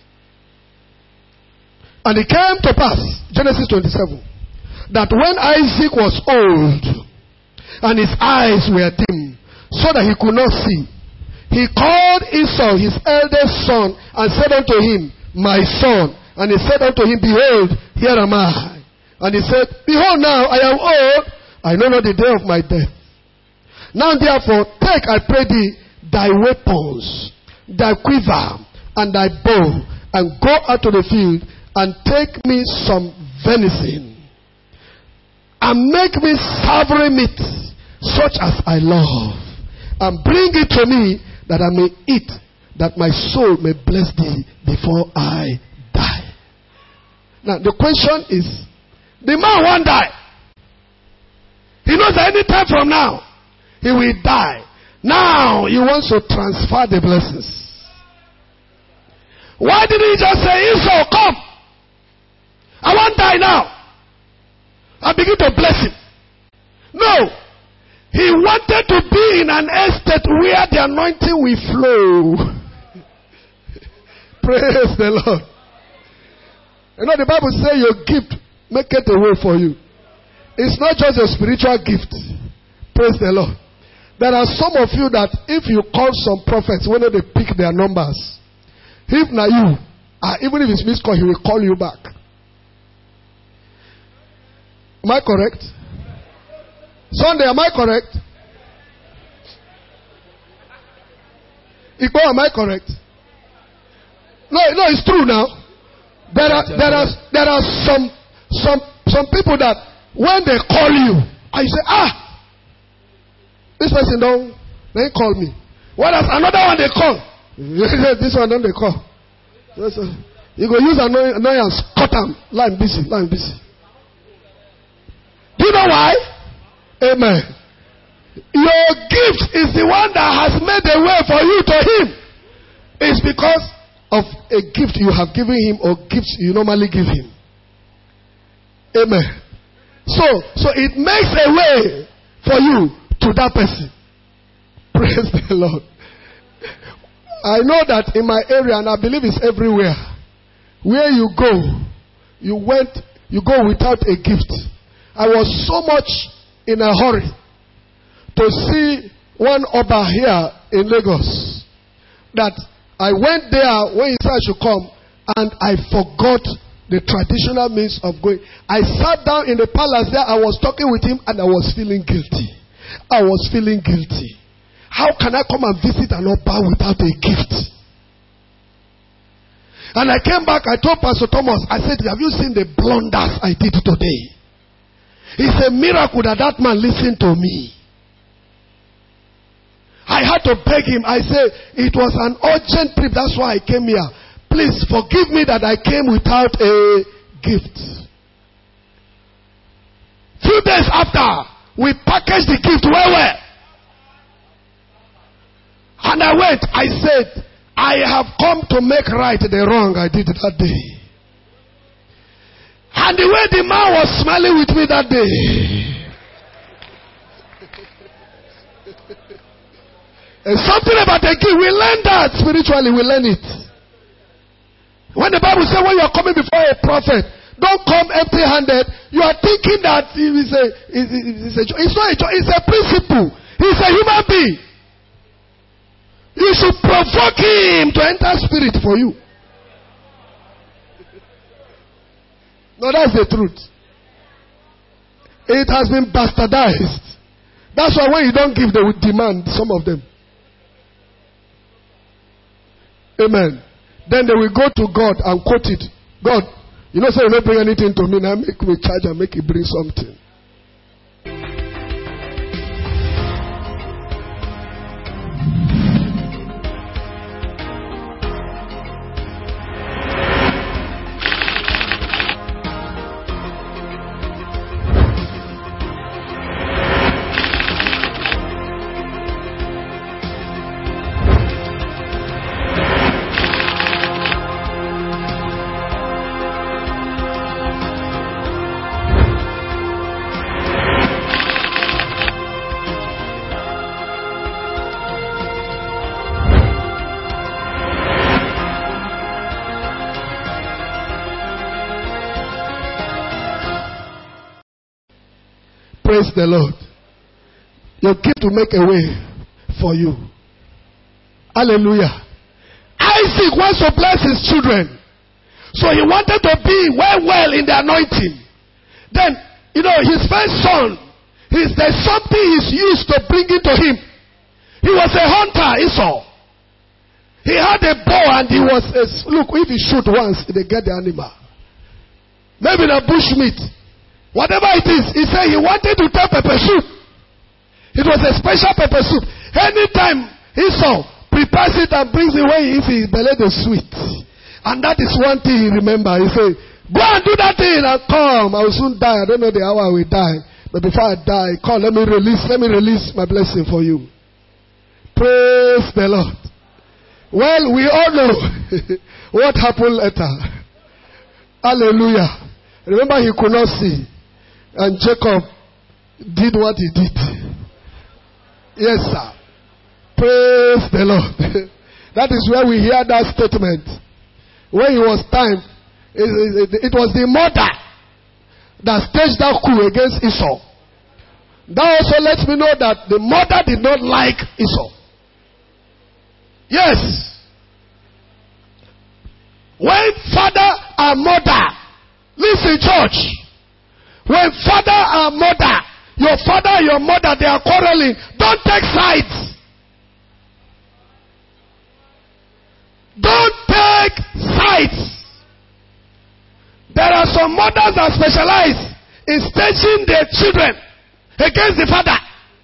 And it came to pass, Genesis twenty-seven, that when Isaac was old and his eyes were dim, so that he could not see, he called Esau his eldest son and said unto him, my son. And he said unto him, behold, here am I. And he said, behold, now I am old, I know not the day of my death. Now therefore take, I pray thee, thy weapons, thy quiver, and thy bow, and go out to the field, and take me some venison, and make me savory meat, such as I love, and bring it to me, that I may eat, that my soul may bless thee before I die. Now the question is, the man won't die. He knows that any time from now, he will die. Now he wants to transfer the blessings. Why didn't he just say, Esau, come? I won't die now. I begin to bless him. No. He wanted to be in an estate where the anointing will flow. Praise the Lord. You know the Bible says your gift make it a way for you. It's not just a spiritual gift. Praise the Lord. There are some of you that if you call some prophets, when they pick their numbers, if not you, uh, even if it's missed call, he will call you back. Am I correct? Sunday, am I correct? Igbo, am I correct? No, no, it's true now. There are there are there are some some some people that when they call you, and you say, ah, this person don't they call me. Whereas another one they call. This one don't they call. You go use annoyance, cut them, line busy, line busy. Do you know why? Amen. Your gift is the one that has made a way for you to him. It's because of a gift you have given him or gifts you normally give him. Amen. So, so it makes a way for you to that person. Praise the Lord. I know that in my area, and I believe it's everywhere, where you go, you went, you go without a gift. I was so much in a hurry to see one Oba here in Lagos that I went there when he said I should come, and I forgot the traditional means of going. I sat down in the palace there, I was talking with him, and I was feeling guilty. I was feeling guilty. How can I come and visit an Oba without a gift? And I came back, I told Pastor Thomas, I said, have you seen the blunders I did today? It's a miracle that that man listened to me. I had to beg him. I said, it was an urgent trip. That's why I came here. Please forgive me that I came without a gift. Few days after, we packaged the gift well, well. And I went. I said, I have come to make right the wrong I did that day. And the way the man was smiling with me that day. And something about the gift, we learn that spiritually, we learn it. When the Bible says when you are coming before a prophet, don't come empty-handed. You are thinking that it's a, it's a, it's not a joke, it's a principle. He's a human being. You should provoke him to enter spirit for you. No, that's the truth. It has been bastardized. That's why when you don't give, they will demand some of them. Amen. Then they will go to God and quote it. God, you know, say you don't bring anything to me, now make me charge and make it bring something. Praise the Lord. You keep to make a way for you. Hallelujah. Isaac wants to bless his children. So he wanted to be well, well in the anointing. Then, you know, his first son, his, there's something he's used to bring into him. He was a hunter, Esau. He had a bow and he was, a, look, if he shoot once, they get the animal. Maybe the bush meat. Whatever it is, he said he wanted to take pepper soup. It was a special pepper soup. Anytime Esau prepares it and brings it when he eats his belly is sweet. And that is one thing he remember. He said, go and do that thing and come. I will soon die. I don't know the hour I will die. But before I die, come, let me release, let me release my blessing for you. Praise the Lord. Well, we all know what happened later. Hallelujah. Remember, he could not see. And Jacob did what he did. Yes, sir. Praise the Lord. That is where we hear that statement. When it was time, it, it, it was the mother that staged that coup against Esau. That also lets me know that the mother did not like Esau. Yes. When father and mother, listen, church. When father and mother, your father and your mother, they are quarreling, don't take sides. Don't take sides. There are some mothers that specialize in staging their children against the father.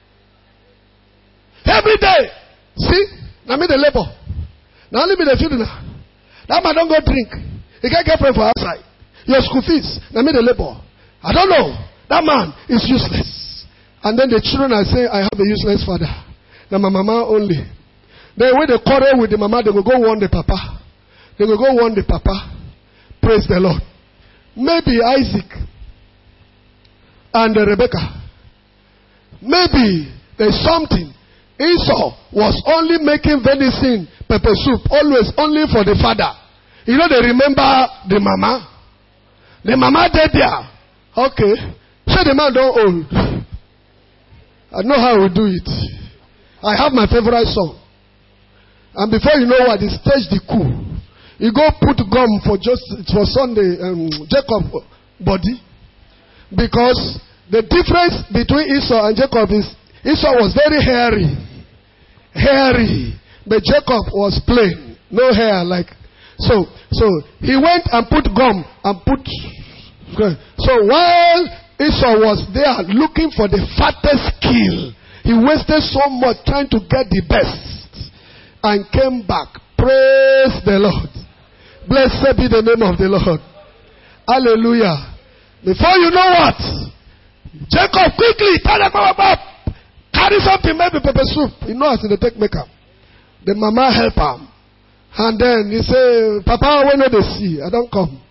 Every day. See? Now me the labor. Now only me the feed now. That man don't go drink. He can't get friend for outside. Your school fees. Now me the labor. I don't know. That man is useless. And then the children are saying, I have a useless father. Now my mama only. Then when they quarrel with the mama, they will go warn the papa. They will go warn the papa. Praise the Lord. Maybe Isaac and Rebecca. Maybe there's something. Esau was only making venison pepper soup, always only for the father. You know, they remember the mama. The mama dead there. Okay. So the man don't old. I know how we do it. I have my favorite song. And before you know what, he staged the coup. He go put gum for just for Sunday, um, Jacob body. Because the difference between Esau and Jacob is Esau was very hairy. Hairy. But Jacob was plain. No hair like. So, so he went and put gum and put. So while Esau was there looking for the fattest kill, he wasted so much trying to get the best and came back. Praise the Lord. Blessed be the name of the Lord. Hallelujah. Before you know what, Jacob quickly tell him about carry something, maybe pepper soup. He knows how to take makeup. The mama help him. And then he say, Papa, when do they see? I don't come.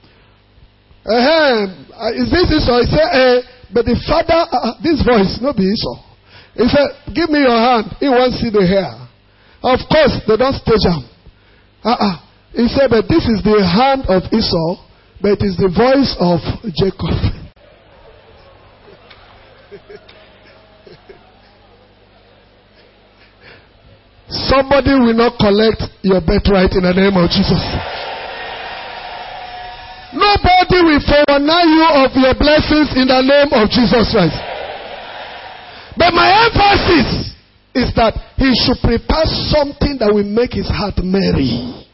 Uh-huh. Is this Esau? He said, eh, but the father, uh, this voice, not be Esau. He said, give me your hand. He wants to see the hair. Of course, they don't stage him. Uh-uh. He said, but this is the hand of Esau. But it is the voice of Jacob. Somebody will not collect your birthright in the name of Jesus. Nobody will foreknow you of your blessings in the name of Jesus Christ. But my emphasis is that he should prepare something that will make his heart merry.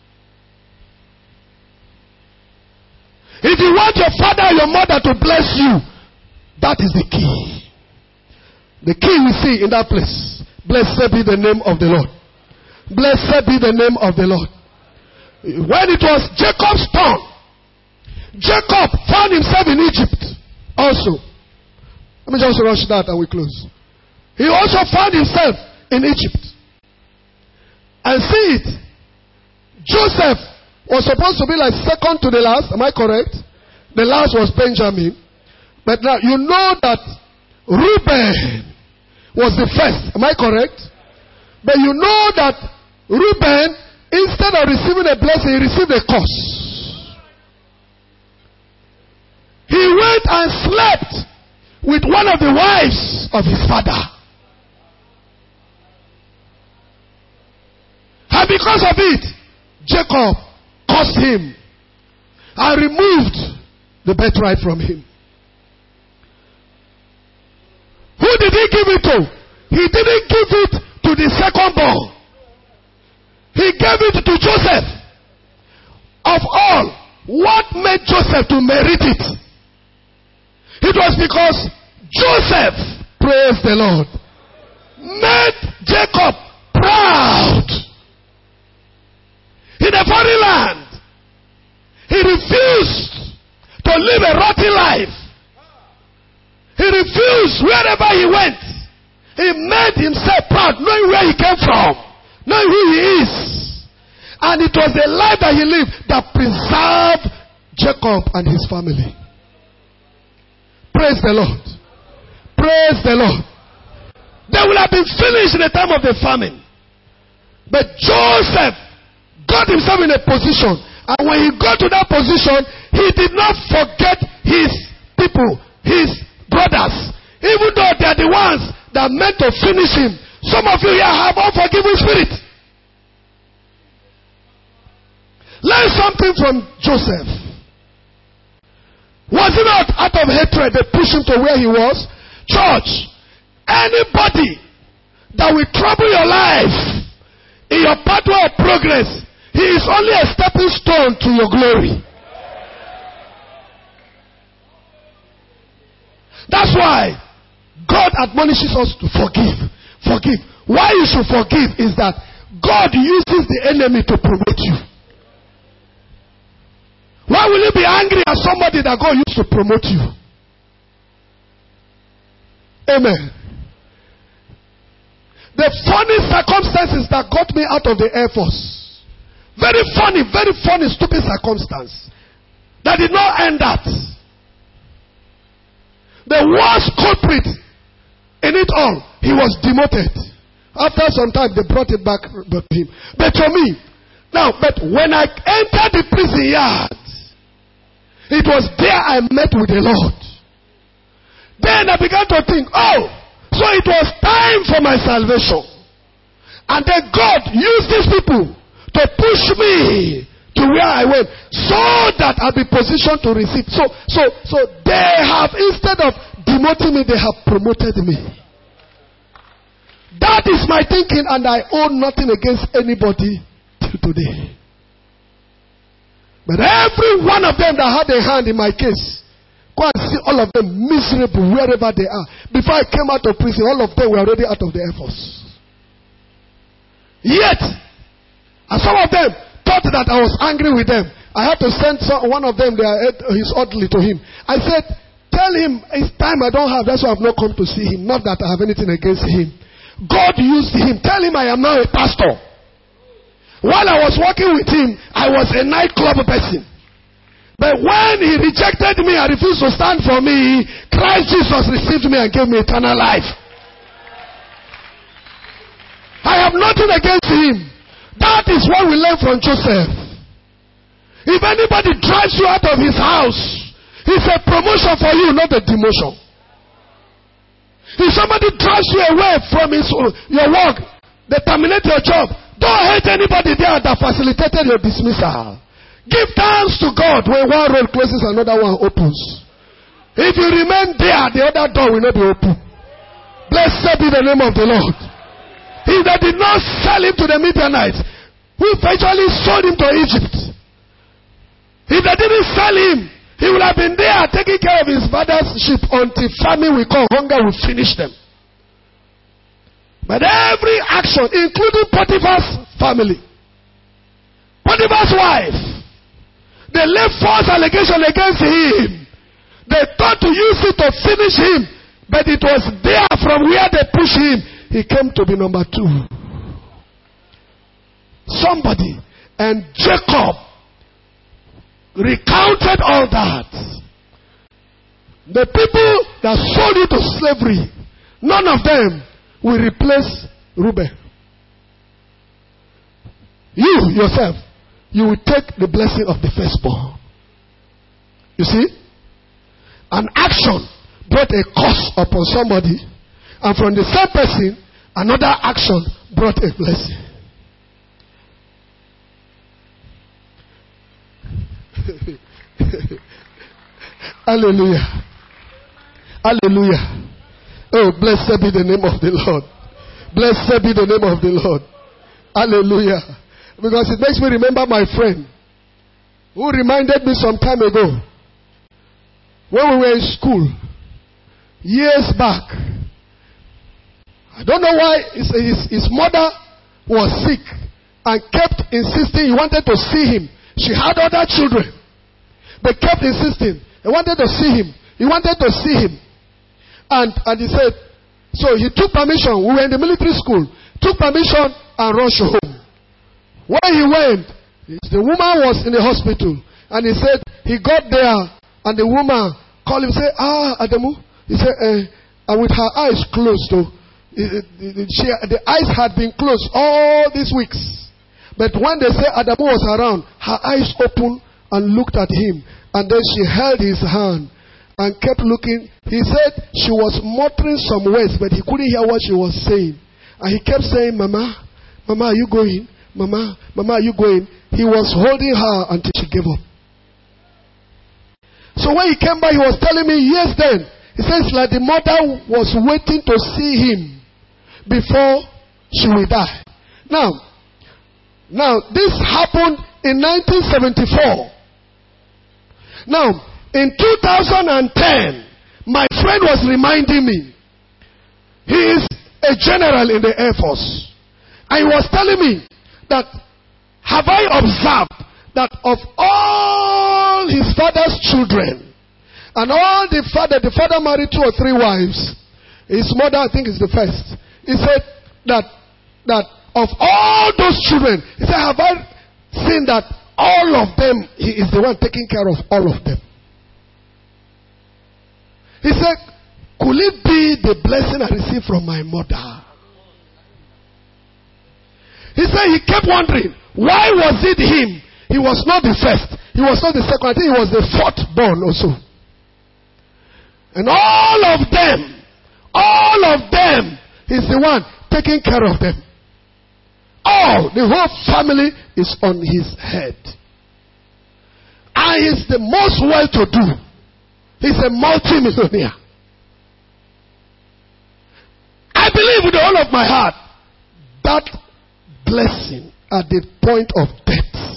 If you want your father or your mother to bless you, that is the key. The key we see in that place. Blessed be the name of the Lord. Blessed be the name of the Lord. When it was Jacob's turn, Jacob found himself in Egypt also. Let me just rush that and we close. He also found himself in Egypt. And see it. Joseph was supposed to be like second to the last. Am I correct? The last was Benjamin. But now you know that Reuben was the first. Am I correct? But you know that Reuben, instead of receiving a blessing, he received a curse. He went and slept with one of the wives of his father. And because of it, Jacob cursed him and removed the birthright from him. Who did he give it to? He didn't give it to the second born. He gave it to Joseph. Of all, what made Joseph to merit it? It was because Joseph, praise the Lord, made Jacob proud. In a foreign land, he refused to live a rotten life. He refused wherever he went. He made himself proud, knowing where he came from, knowing who he is. And it was the life that he lived that preserved Jacob and his family. Praise the Lord. Praise the Lord. They would have been finished in the time of the famine. But Joseph got himself in a position. And when he got to that position, he did not forget his people, his brothers, even though they are the ones that meant to finish him. Some of you here have unforgiving spirit. Learn something from Joseph. Was it not out of hatred they pushed him to where he was? Church, anybody that will trouble your life in your pathway of progress, he is only a stepping stone to your glory. That's why God admonishes us to forgive. Forgive. Why you should forgive is that God uses the enemy to promote you. Why will you be angry at somebody that God used to promote you? Amen. The funny circumstances that got me out of the Air Force. Very funny, very funny, stupid circumstance. That did not end that. The worst culprit in it all, he was demoted. After some time, they brought it back to him. But for me, now, but when I entered the prison yard, it was there I met with the Lord. Then I began to think, oh, so it was time for my salvation. And then God used these people to push me to where I went, so that I'll be positioned to receive. So, so, so they have, instead of demoting me, they have promoted me. That is my thinking, and I owe nothing against anybody till today. But every one of them that had a hand in my case, go and see all of them miserable wherever they are. Before I came out of prison, all of them were already out of the Air Force. Yet, and some of them thought that I was angry with them. I had to send some, one of them, their, his orderly, to him. I said, tell him it's time I don't have, that's why I've not come to see him. Not that I have anything against him. God used him. Tell him I am now a pastor. While I was working with him, I was a nightclub person. But when he rejected me and refused to stand for me, Christ Jesus received me and gave me eternal life. I have nothing against him. That is what we learn from Joseph. If anybody drives you out of his house, it's a promotion for you, not a demotion. If somebody drives you away from his, your work, they terminate your job, don't hate anybody there that facilitated your dismissal. Give thanks to God when one road closes, another one opens. If you remain there, the other door will not be open. Blessed be the name of the Lord. He that did not sell him to the Midianites, who eventually sold him to Egypt. If they didn't sell him, he would have been there taking care of his father's sheep until famine will come, hunger will finish them. But every action, including Potiphar's family, Potiphar's wife, they laid false allegation against him. They thought to use it to finish him, but it was there from where they pushed him. He came to be number two. Somebody, and Jacob recounted all that. The people that sold you to slavery, none of them will replace Reuben. You yourself, you will take the blessing of the firstborn. You see? An action brought a curse upon somebody, and from the same person, another action brought a blessing. Hallelujah. Hallelujah. Oh, blessed be the name of the Lord. Blessed be the name of the Lord. Hallelujah. Because it makes me remember my friend who reminded me some time ago when we were in school years back. I don't know why his, his, his mother was sick and kept insisting he wanted to see him. She had other children, but kept insisting he wanted to see him. He wanted to see him. And, and he said, so he took permission. We were in the military school. Took permission and rushed home. When he went, the woman was in the hospital. And he said, he got there and the woman called him and said, ah, Adamu. He said, eh, and with her eyes closed, though, she, the eyes had been closed all these weeks. But when they say Adamu was around, her eyes opened and looked at him. And then she held his hand and kept looking. He said she was muttering some words, but he couldn't hear what she was saying. And he kept saying, Mama, Mama, are you going? Mama, Mama, are you going? He was holding her until she gave up. So when he came back, he was telling me, yes then. He says like the mother was waiting to see him before she will die. Now, now this happened in nineteen seventy-four. Now, in two thousand ten, my friend was reminding me, he is a general in the Air Force. And he was telling me that, have I observed that of all his father's children, and all the father, the father married two or three wives, his mother I think is the first. He said that, that of all those children, he said, have I seen that all of them, he is the one taking care of all of them. He said, could it be the blessing I received from my mother? He said he kept wondering, why was it him? He was not the first. He was not the second. I think he was the fourth born also. And all of them, all of them, he's the one taking care of them. All, the whole family is on his head. And he's the most well-to-do. He's a multi-millionaire. I believe with all of my heart that blessing at the point of death.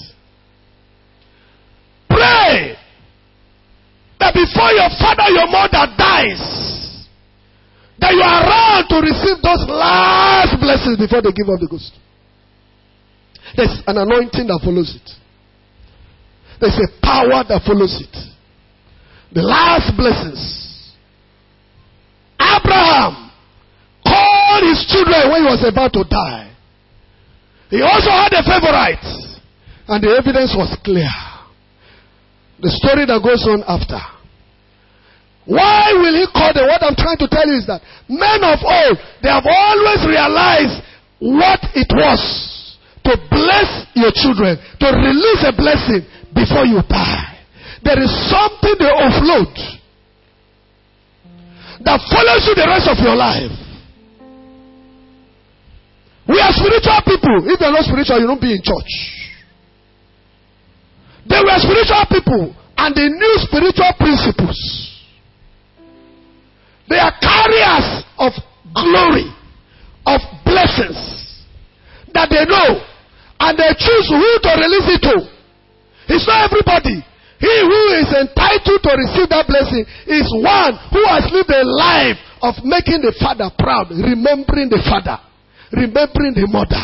Pray that before your father, your mother dies, that you are around to receive those last blessings before they give up the ghost. There's an anointing that follows it. There's a power that follows it. The last blessings. Abraham called his children when he was about to die. He also had a favorite. And the evidence was clear. The story that goes on after. Why will he call them? What I'm trying to tell you is that men of old, they have always realized what it was to bless your children, to release a blessing before you die. There is something they offload that follows you the rest of your life. We are spiritual people. If you are not spiritual, you don't be in church. They were spiritual people and they knew spiritual principles. They are carriers of glory, of blessings that they know, and they choose who to release it to. It's not everybody. He who is entitled to receive that blessing is one who has lived a life of making the father proud, remembering the father, remembering the mother.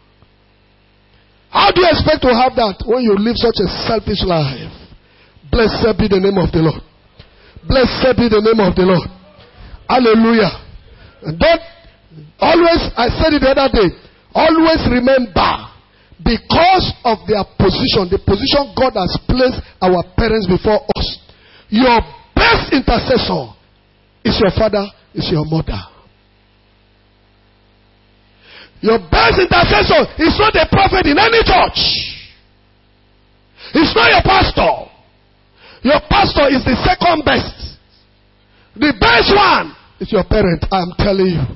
How do you expect to have that when you live such a selfish life? Blessed be the name of the Lord. Blessed be the name of the Lord. Hallelujah. And don't always, I said it the other day, always remember, because of their position, the position God has placed our parents before us, your best intercessor is your father, is your mother. Your best intercessor is not a prophet in any church. It's not your pastor. Your pastor is the second best. The best one is your parent, I'm telling you.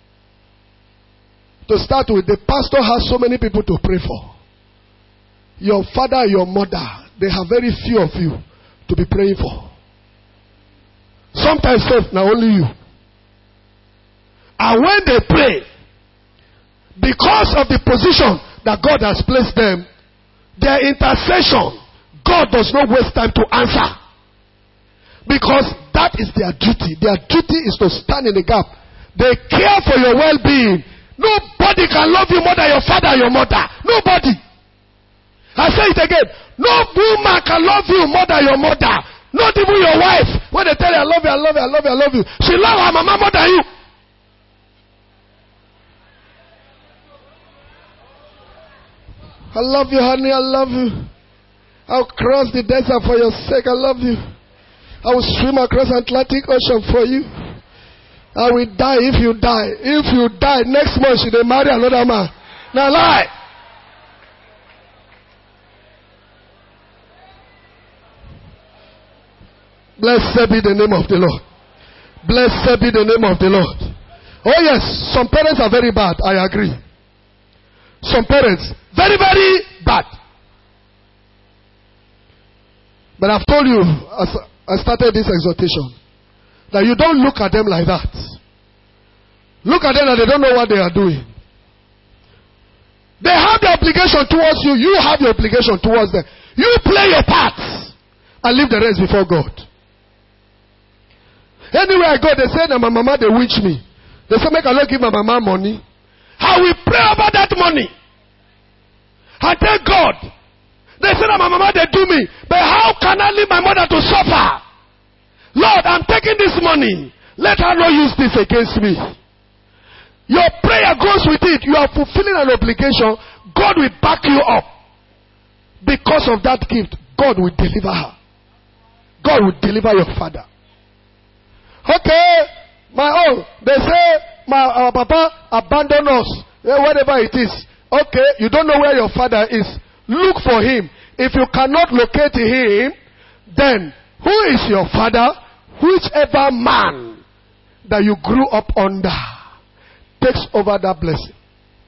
To start with, the pastor has so many people to pray for. Your father, your mother, they have very few of you to be praying for. Sometimes now only you. And when they pray, because of the position that God has placed them, their intercession, God does not waste time to answer. Because that is their duty. Their duty is to stand in the gap. They care for your well-being. Nobody can love you more than your father or your mother. Nobody. I say it again. No woman can love you more than your mother. Not even your wife. When they tell you, I love you, I love you, I love you, I love you. She loves her mama more than you. I love you, honey, I love you. I'll cross the desert for your sake, I love you. I will swim across the Atlantic Ocean for you. I will die if you die. If you die, next month she will marry another man. Now lie. Blessed be the name of the Lord. Blessed be the name of the Lord. Oh yes, some parents are very bad, I agree. Some parents, very, very bad. But I've told you, as I started this exhortation, that you don't look at them like that. Look at them and they don't know what they are doing. They have the obligation towards you. You have the obligation towards them. You play your part and leave the rest before God. Anywhere I go, they say that my mama, they witch me. They say, make I not give my mama money. I will pray about that money. I tell God. They say that my mama, they do me. But how can I leave my mother to suffer? Lord, I'm taking this money. Let her not use this against me. Your prayer goes with it. You are fulfilling an obligation. God will back you up. Because of that gift, God will deliver her. God will deliver your father. Okay, my own. They say, my our papa abandoned us. Whatever it is. Okay, you don't know where your father is. Look for him. If you cannot locate him, then who is your father? Whichever man that you grew up under takes over that blessing.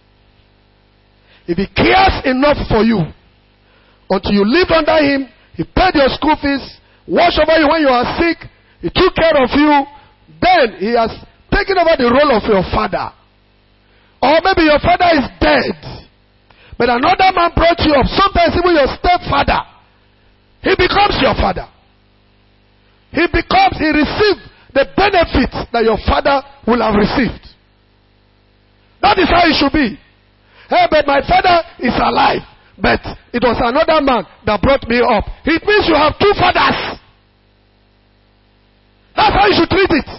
If he cares enough for you, until you lived under him, he paid your school fees, watched over you when you are sick, he took care of you, then he has taken over the role of your father. Or maybe your father is dead, but another man brought you up. Sometimes even your stepfather, he becomes your father. He becomes, he received the benefits that your father will have received. That is how it should be. Hey, but my father is alive, but it was another man that brought me up. It means you have two fathers. That's how you should treat it.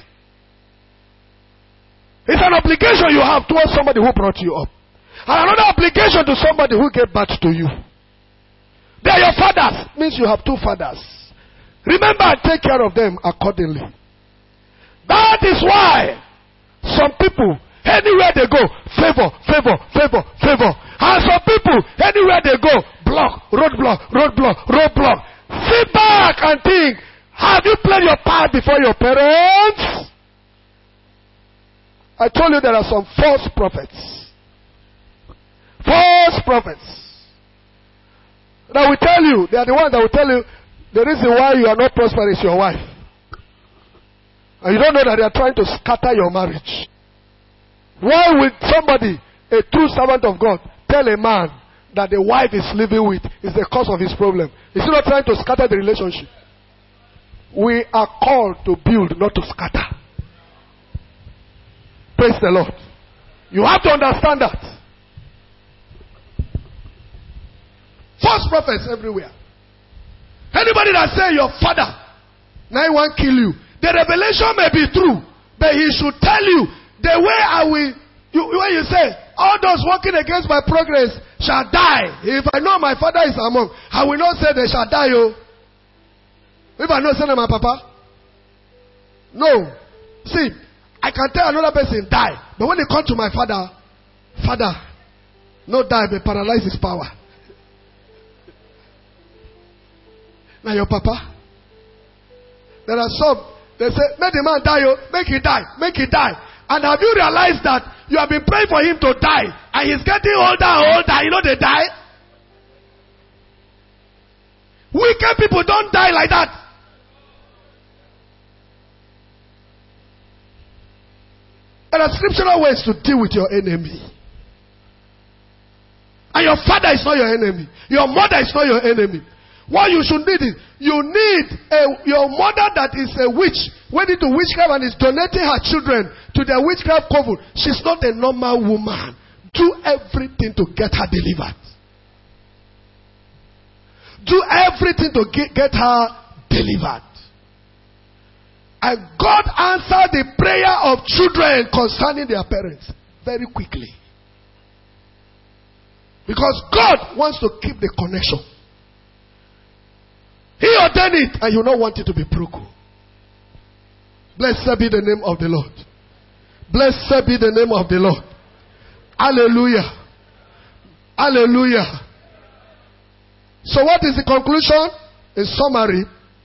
It's an obligation you have towards somebody who brought you up. And another obligation to somebody who gave birth to you. They are your fathers. Means you have two fathers. Remember, take care of them accordingly. That is why some people, anywhere they go, favor, favor, favor, favor. And some people, anywhere they go, block, roadblock, roadblock, roadblock. Sit back and think, have you played your part before your parents? I told you there are some false prophets. False prophets. That will tell you, they are the ones that will tell you the reason why you are not prosperous is your wife. And you don't know that they are trying to scatter your marriage. Why would somebody, a true servant of God, tell a man that the wife is living with is the cause of his problem? Is he not trying to scatter the relationship? We are called to build, not to scatter. Praise the Lord. You have to understand that. False prophets everywhere. Anybody that say your father now want kill you, the revelation may be true, but he should tell you the way I will. You, when you say all those working against my progress shall die, if I know my father is among, I will not say they shall die. Oh, if I know say my papa, no. See, I can tell another person die, but when they come to my father, father, no die, but paralyze his power. Now your papa, there are some, they say, make the man die, oh, make he die, make he die. And have you realized that you have been praying for him to die, and he's getting older and older, you know they die? Wicked people don't die like that. There are scriptural ways to deal with your enemy. And your father is not your enemy. Your mother is not your enemy. What you should need is, you need a, your mother that is a witch, went into witchcraft and is donating her children to their witchcraft coven. She's not a normal woman. Do everything to get her delivered. Do everything to get, get her delivered. And God answered the prayer of children concerning their parents very quickly. Because God wants to keep the connection. He ordained it, and you don't want it to be broken. Blessed be the name of the Lord. Blessed be the name of the Lord. Hallelujah. Hallelujah. So what is the conclusion? In summary,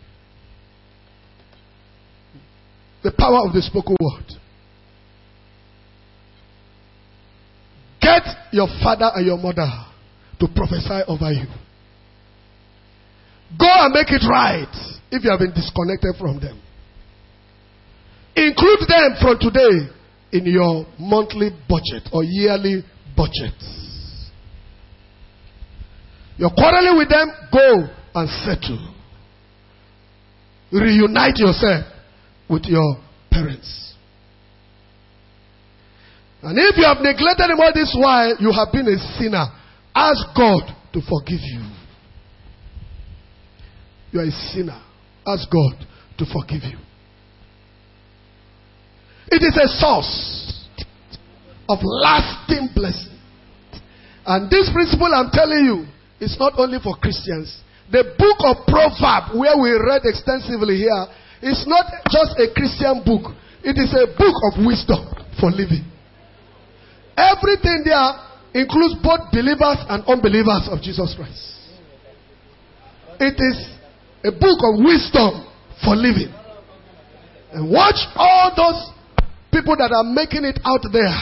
the power of the spoken word. Get your father and your mother to prophesy over you. Go and make it right if you have been disconnected from them. Include them from today in your monthly budget or yearly budget. You're quarreling with them, go and settle. Reunite yourself with your parents. And if you have neglected them all this while, you have been a sinner. Ask God to forgive you. You are a sinner. Ask God to forgive you. It is a source of lasting blessing. And this principle I'm telling you is not only for Christians. The book of Proverbs, where we read extensively here, is not just a Christian book. It is a book of wisdom for living. Everything there includes both believers and unbelievers of Jesus Christ. It is a book of wisdom for living. And watch all those people that are making it out there,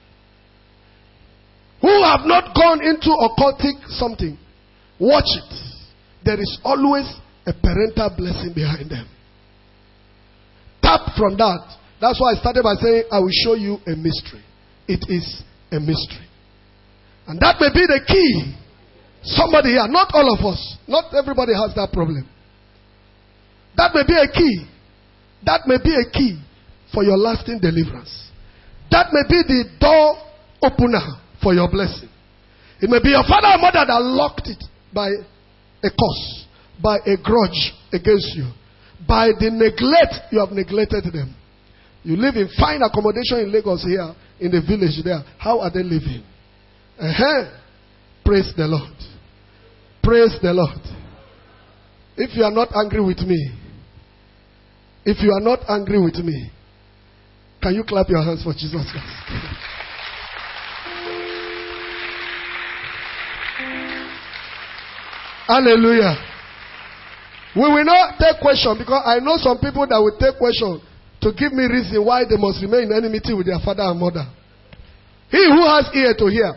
who have not gone into occultic something. Watch it. There is always a parental blessing behind them. Tap from that. That's why I started by saying, I will show you a mystery. It is a mystery. And that may be the key. Somebody here, not all of us, not everybody has that problem. That may be a key. That may be a key for your lasting deliverance. That may be the door opener for your blessing. It may be your father or mother that locked it by a curse, by a grudge against you, by the neglect you have neglected them. You live in fine accommodation in Lagos here, in the village there. How are they living? Uh-huh. Praise the Lord. Praise the Lord. If you are not angry with me, if you are not angry with me, can you clap your hands for Jesus Christ? Hallelujah. We will not take question because I know some people that will take question to give me reason why they must remain in enmity with their father and mother. He who has ear to hear.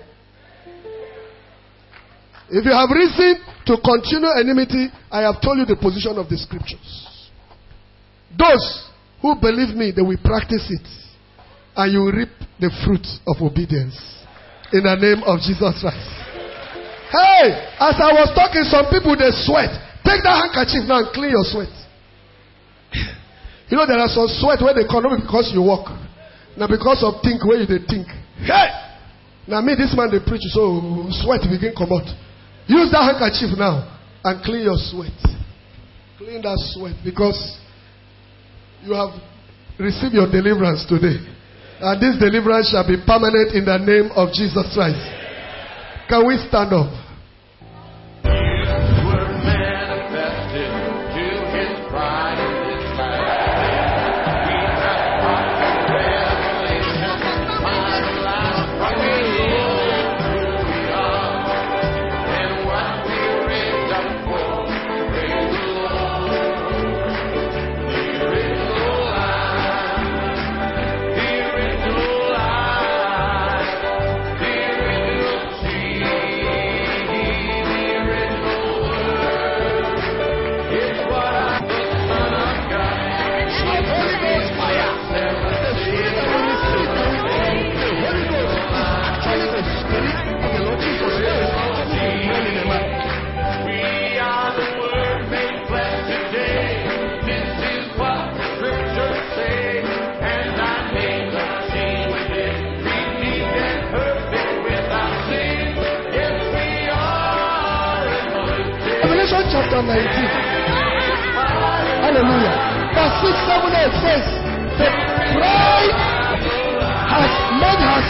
If you have reason to continue enmity, I have told you the position of the scriptures. Those who believe me, they will practice it. And you will reap the fruit of obedience. In the name of Jesus Christ. Hey, as I was talking, some people, they sweat. Take that handkerchief now and clean your sweat. You know, there are some sweat where they come, not because you walk. Now because of think where you they think. Hey! Now me, this man, they preach, so sweat begin come out. Use that handkerchief now and clean your sweat. Clean that sweat because you have received your deliverance today. And this deliverance shall be permanent in the name of Jesus Christ. Can we stand up? Chapter nineteen. Hallelujah. Verse six, seven, eight says, the bride has made herself